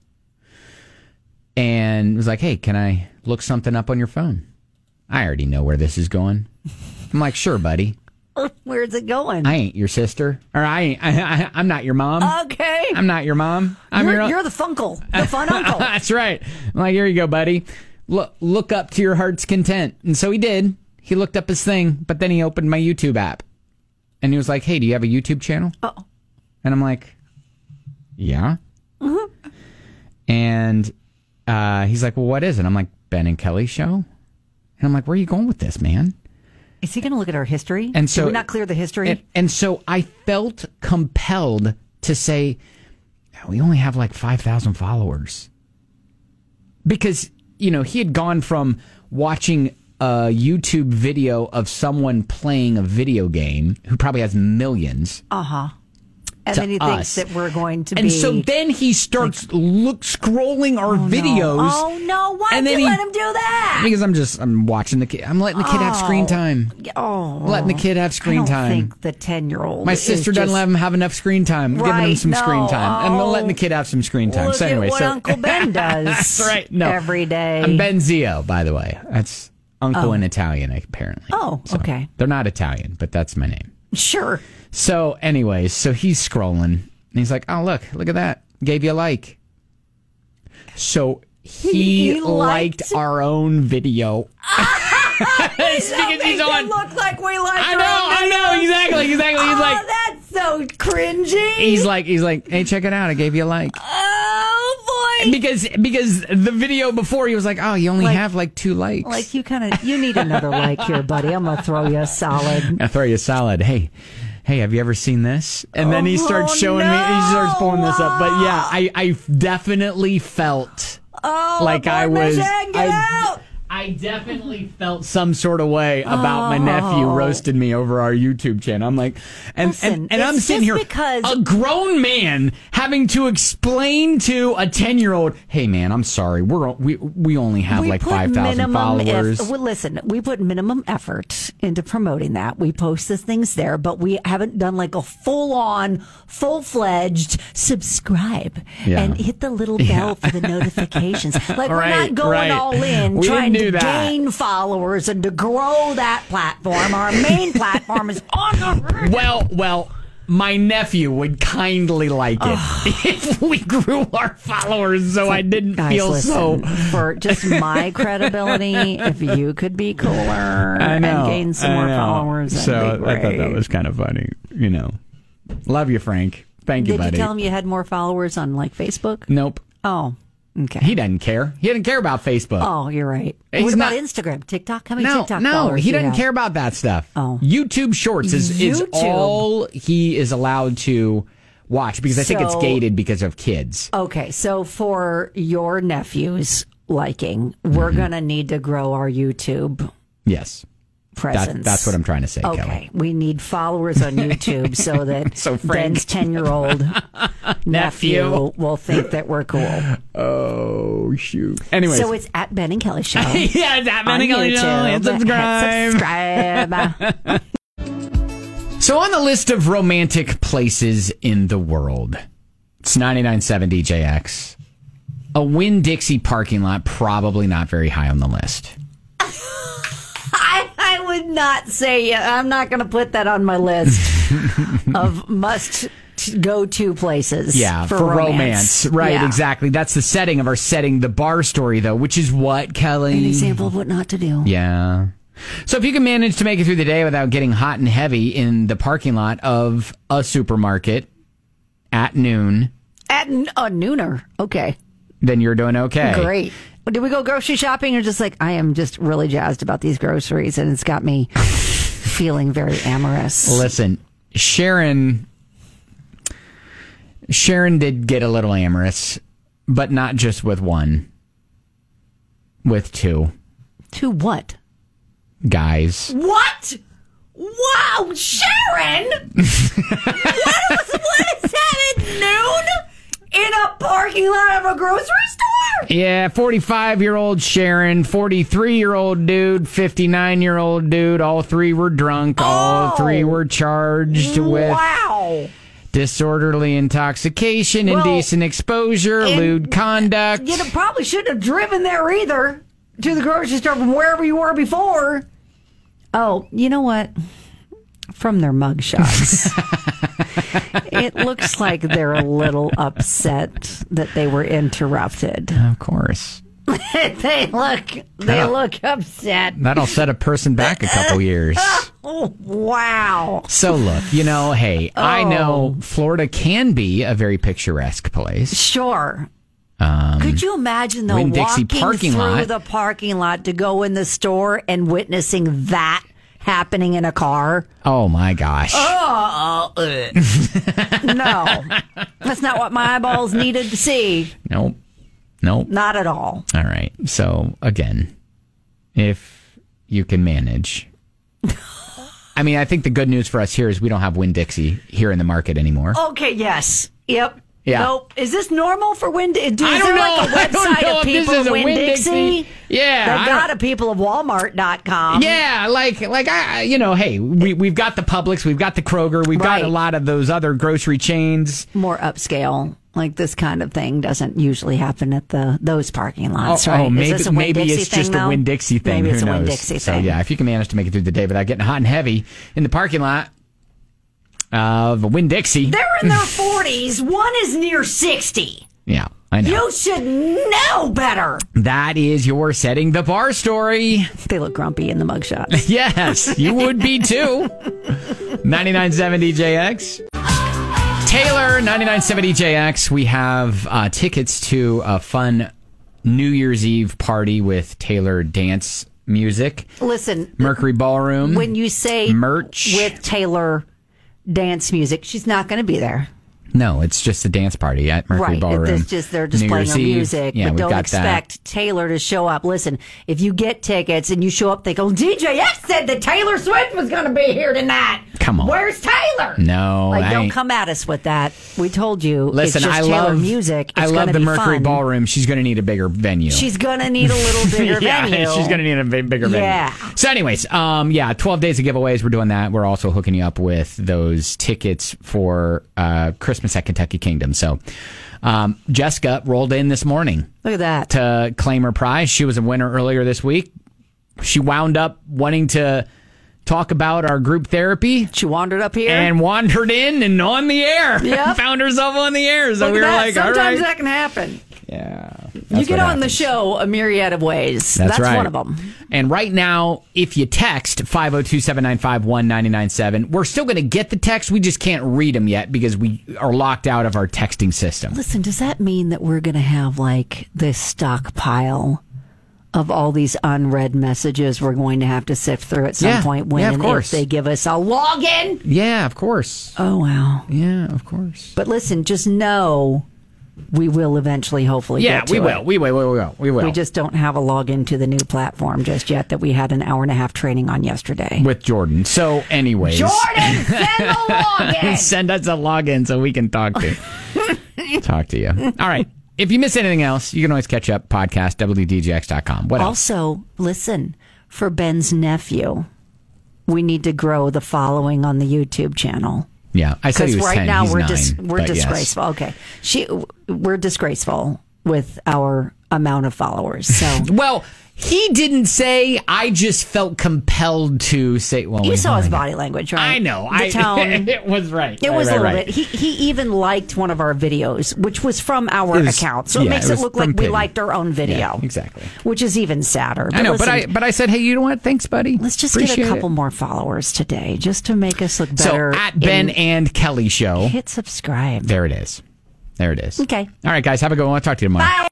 A: And was like, hey, can I look something up on your phone? I already know where this is going. I'm like, sure, buddy.
B: Where's it going?
A: I ain't your sister. Or I'm not your mom.
B: Okay.
A: I'm not your mom.
B: You're the funkle. The fun uncle.
A: That's right. I'm like, here you go, buddy. Look up to your heart's content. And so he did. He looked up his thing, but then he opened my YouTube app. And he was like, hey, do you have a YouTube channel?
B: Oh.
A: And I'm like, yeah.
B: Mm-hmm.
A: And he's like, well, what is it? I'm like, Ben and Kelly Show? And I'm like, where are you going with this, man?
B: Is he going to look at our history?
A: And so,
B: did we not clear the history?
A: And so I felt compelled to say, we only have like 5,000 followers. Because, he had gone from watching a YouTube video of someone playing a video game who probably has millions.
B: Uh-huh. And then he thinks that we're going to be...
A: And so then he starts scrolling our videos.
B: No. Oh, no. Why did you let him do that?
A: Because I'm watching the kid. I'm letting the kid have screen time.
B: Oh.
A: I'm letting the kid have screen time.
B: I don't think the 10-year-old
A: My sister doesn't let him have enough screen time. I'm giving him some screen time. And I'm letting the kid have some screen time.
B: Look
A: so anyway,
B: at what Uncle Ben does.
A: That's right. No.
B: Every day.
A: I'm Benzio, by the way. That's uncle in Italian, apparently.
B: Oh, okay.
A: They're not Italian, but that's my name.
B: Sure.
A: So anyways, he's scrolling. And he's like, oh, look at that. Gave you a like. So he liked our own video.
B: Because he's on. Look like we liked
A: I know, exactly. He's like,
B: that's so cringy.
A: He's like, hey, check it out. I gave you a like.
B: Oh boy.
A: Because the video before he was like, oh, you only have like 2 likes.
B: Like you need another like here, buddy. I'm gonna throw you a solid.
A: Hey. hey, have you ever seen this? And then he starts showing me, he starts pulling this up. But yeah, I definitely felt like I was... I definitely felt some sort of way about my nephew roasted me over our YouTube channel. I'm like, and I'm sitting here, a grown man having to explain to a 10-year-old, hey man, I'm sorry, we only have like 5,000 followers.
B: Listen, we put minimum effort into promoting that. We post the things there, but we haven't done like a full-on, full-fledged subscribe and hit the little bell for the notifications. Like we're not going all in trying to gain followers and to grow that platform. Our main platform is on the
A: Well, my nephew would kindly like it if we grew our followers, so I didn't feel so.
B: For just my credibility, if you could be cooler and gain some more followers, that'd be great.
A: I thought that was kind of funny. Love you, Frank. Thank you, buddy.
B: Did you tell him you had more followers on like Facebook?
A: Nope.
B: Oh. Okay.
A: He doesn't care. He doesn't care about Facebook.
B: Oh, you're right. What about Instagram, TikTok? How many TikTok followers?
A: No, he doesn't care about that stuff.
B: Oh.
A: YouTube Shorts is all he is allowed to watch because I think it's gated because of kids.
B: Okay, so for your nephew's liking, we're going to need to grow our YouTube presence.
A: That's what I'm trying to say, Kelly.
B: We need followers on YouTube so that Ben's 10-year-old nephew will think that we're cool.
A: Oh, shoot. Anyways.
B: So it's at Ben and Kelly Show.
A: Yeah, it's at Ben and Kelly Show. And subscribe. So on the list of romantic places in the world, it's 99.7 DJX. A Winn-Dixie parking lot, probably not very high on the list.
B: I would not say, I'm not going to put that on my list of must-go-to places for romance.
A: Right, exactly. That's the setting of our setting, the bar story, though, which is what, Kelly?
B: An example of what not to do.
A: Yeah. So if you can manage to make it through the day without getting hot and heavy in the parking lot of a supermarket at noon.
B: At a nooner. Okay.
A: Then you're doing okay.
B: Great. Did we go grocery shopping or just like, I am just really jazzed about these groceries and it's got me feeling very amorous?
A: Listen, Sharon did get a little amorous, but not just with one. With two.
B: Two what?
A: Guys.
B: What? Wow, Sharon! What is that at noon? In a parking lot of a grocery store?
A: Yeah, 45-year-old Sharon, 43-year-old dude, 59-year-old dude. All three were drunk. All three were charged with disorderly intoxication, indecent exposure, lewd conduct.
B: You probably shouldn't have driven there either to the grocery store from wherever you were before. Oh, you know what? From their mugshots, it looks like they're a little upset that they were interrupted.
A: Of course.
B: They look upset.
A: That'll set a person back a couple years.
B: Oh, wow.
A: So look, hey, I know Florida can be a very picturesque place.
B: Sure. Could you imagine, though, walking through the parking lot to go in the store and witnessing that happening in a car?
A: Oh, my gosh.
B: No. That's not what my eyeballs needed to see.
A: Nope. Not
B: at all.
A: All right. So, again, if you can manage. I mean, I think the good news for us here is we don't have Winn-Dixie here in the market anymore.
B: Okay, yes. Yep.
A: Yeah.
B: Nope. Is this normal for Winn-Dixie?
A: I don't know.
B: Like a website of people of Winn-Dixie?
A: Yeah.
B: They've got a people of Walmart.com.
A: Yeah, like hey, we've got the Publix, we've got the Kroger, we've got a lot of those other grocery chains.
B: More upscale. Like this kind of thing doesn't usually happen at those parking lots, right?
A: Maybe it's just a Winn-Dixie thing.
B: Maybe it's
A: Who
B: a
A: knows?
B: Winn-Dixie
A: so,
B: thing.
A: yeah, if you can manage to make it through the day without getting hot and heavy in the parking lot of Winn-Dixie.
B: They're in their 40s. One is near 60.
A: Yeah, I know.
B: You should know better.
A: That is your setting the bar story.
B: They look grumpy in the mugshots.
A: Yes, you would be too. 99.7 DJX. Taylor, 99.7 DJX. We have tickets to a fun New Year's Eve party with Taylor dance music.
B: Listen,
A: Mercury Ballroom.
B: When you say
A: merch
B: with Taylor dance music. She's not going to be there.
A: No, it's just a dance party at Mercury Ballroom.
B: It's just they're just
A: New
B: playing
A: Year's
B: her
A: Eve.
B: music,
A: Yeah,
B: but
A: we've
B: don't
A: got
B: expect Taylor to show up. Listen, if you get tickets and you show up, they go, DJ X said that Taylor Swift was going to be here tonight.
A: Come on.
B: Where's Taylor?
A: No,
B: Like,
A: I
B: don't
A: ain't-
B: come at us with that. We told you.
A: Listen,
B: it's just
A: I
B: Taylor
A: love
B: music. It's
A: I love
B: gonna
A: the
B: be
A: Mercury
B: fun.
A: Ballroom. She's going to need a bigger venue.
B: She's going to need a little bigger
A: yeah,
B: venue.
A: she's going to need a bigger venue.
B: Yeah.
A: So, anyways, 12 days of giveaways. We're doing that. We're also hooking you up with those tickets for Christmas at Kentucky Kingdom. So, Jessica rolled in this morning.
B: Look at that.
A: To claim her prize. She was a winner earlier this week. She wound up wanting to talk about our group therapy.
B: She wandered up here.
A: And wandered in and on the air.
B: Yep.
A: Found herself on the air. So
B: Look
A: we
B: at
A: were
B: that.
A: like,
B: Sometimes
A: all right.
B: that can happen.
A: Yeah.
B: You get on the show a myriad of ways. That's
A: right.
B: one of them.
A: And right now, if you text 502-795-1997, we're still going to get the text. We just can't read them yet because we are locked out of our texting system.
B: Listen, does that mean that we're going to have like this stockpile of all these unread messages we're going to have to sift through at some point when
A: of
B: and
A: course.
B: if they give us a login?
A: Yeah, of course.
B: Oh, wow.
A: Yeah, of course.
B: But listen, just know we will eventually hopefully get to
A: we
B: it.
A: will. We will.
B: We just don't have a login to the new platform just yet that we had an hour and a half training on yesterday.
A: With Jordan. So, anyways.
B: Jordan, send the login!
A: Send us a login so we can talk to you. All right. If you miss anything else, you can always catch up. Podcast, WDJX.com. What else?
B: Also, listen, for Ben's nephew, we need to grow the following on the YouTube channel.
A: Yeah, I said he was
B: right
A: 10.
B: now
A: He's
B: we're
A: 9,
B: we're
A: but yes.
B: disgraceful. Okay, we're disgraceful with our amount of followers. So
A: well, he didn't say. I just felt compelled to say. Well,
B: you saw his body language, right?
A: I know.
B: The tone.
A: It was right.
B: It was a little
A: right.
B: bit. He even liked one of our videos, which was from our account. So it makes it look like we liked our own video.
A: Yeah, exactly.
B: Which is even sadder.
A: I know, but I said, hey, you know what? Thanks, buddy.
B: Let's just get a couple more followers today, just to make us look better.
A: So at Ben and Kelly Show,
B: hit subscribe.
A: There it is.
B: Okay.
A: All right, guys. Have a good one. I'll talk to you tomorrow.
B: Bye.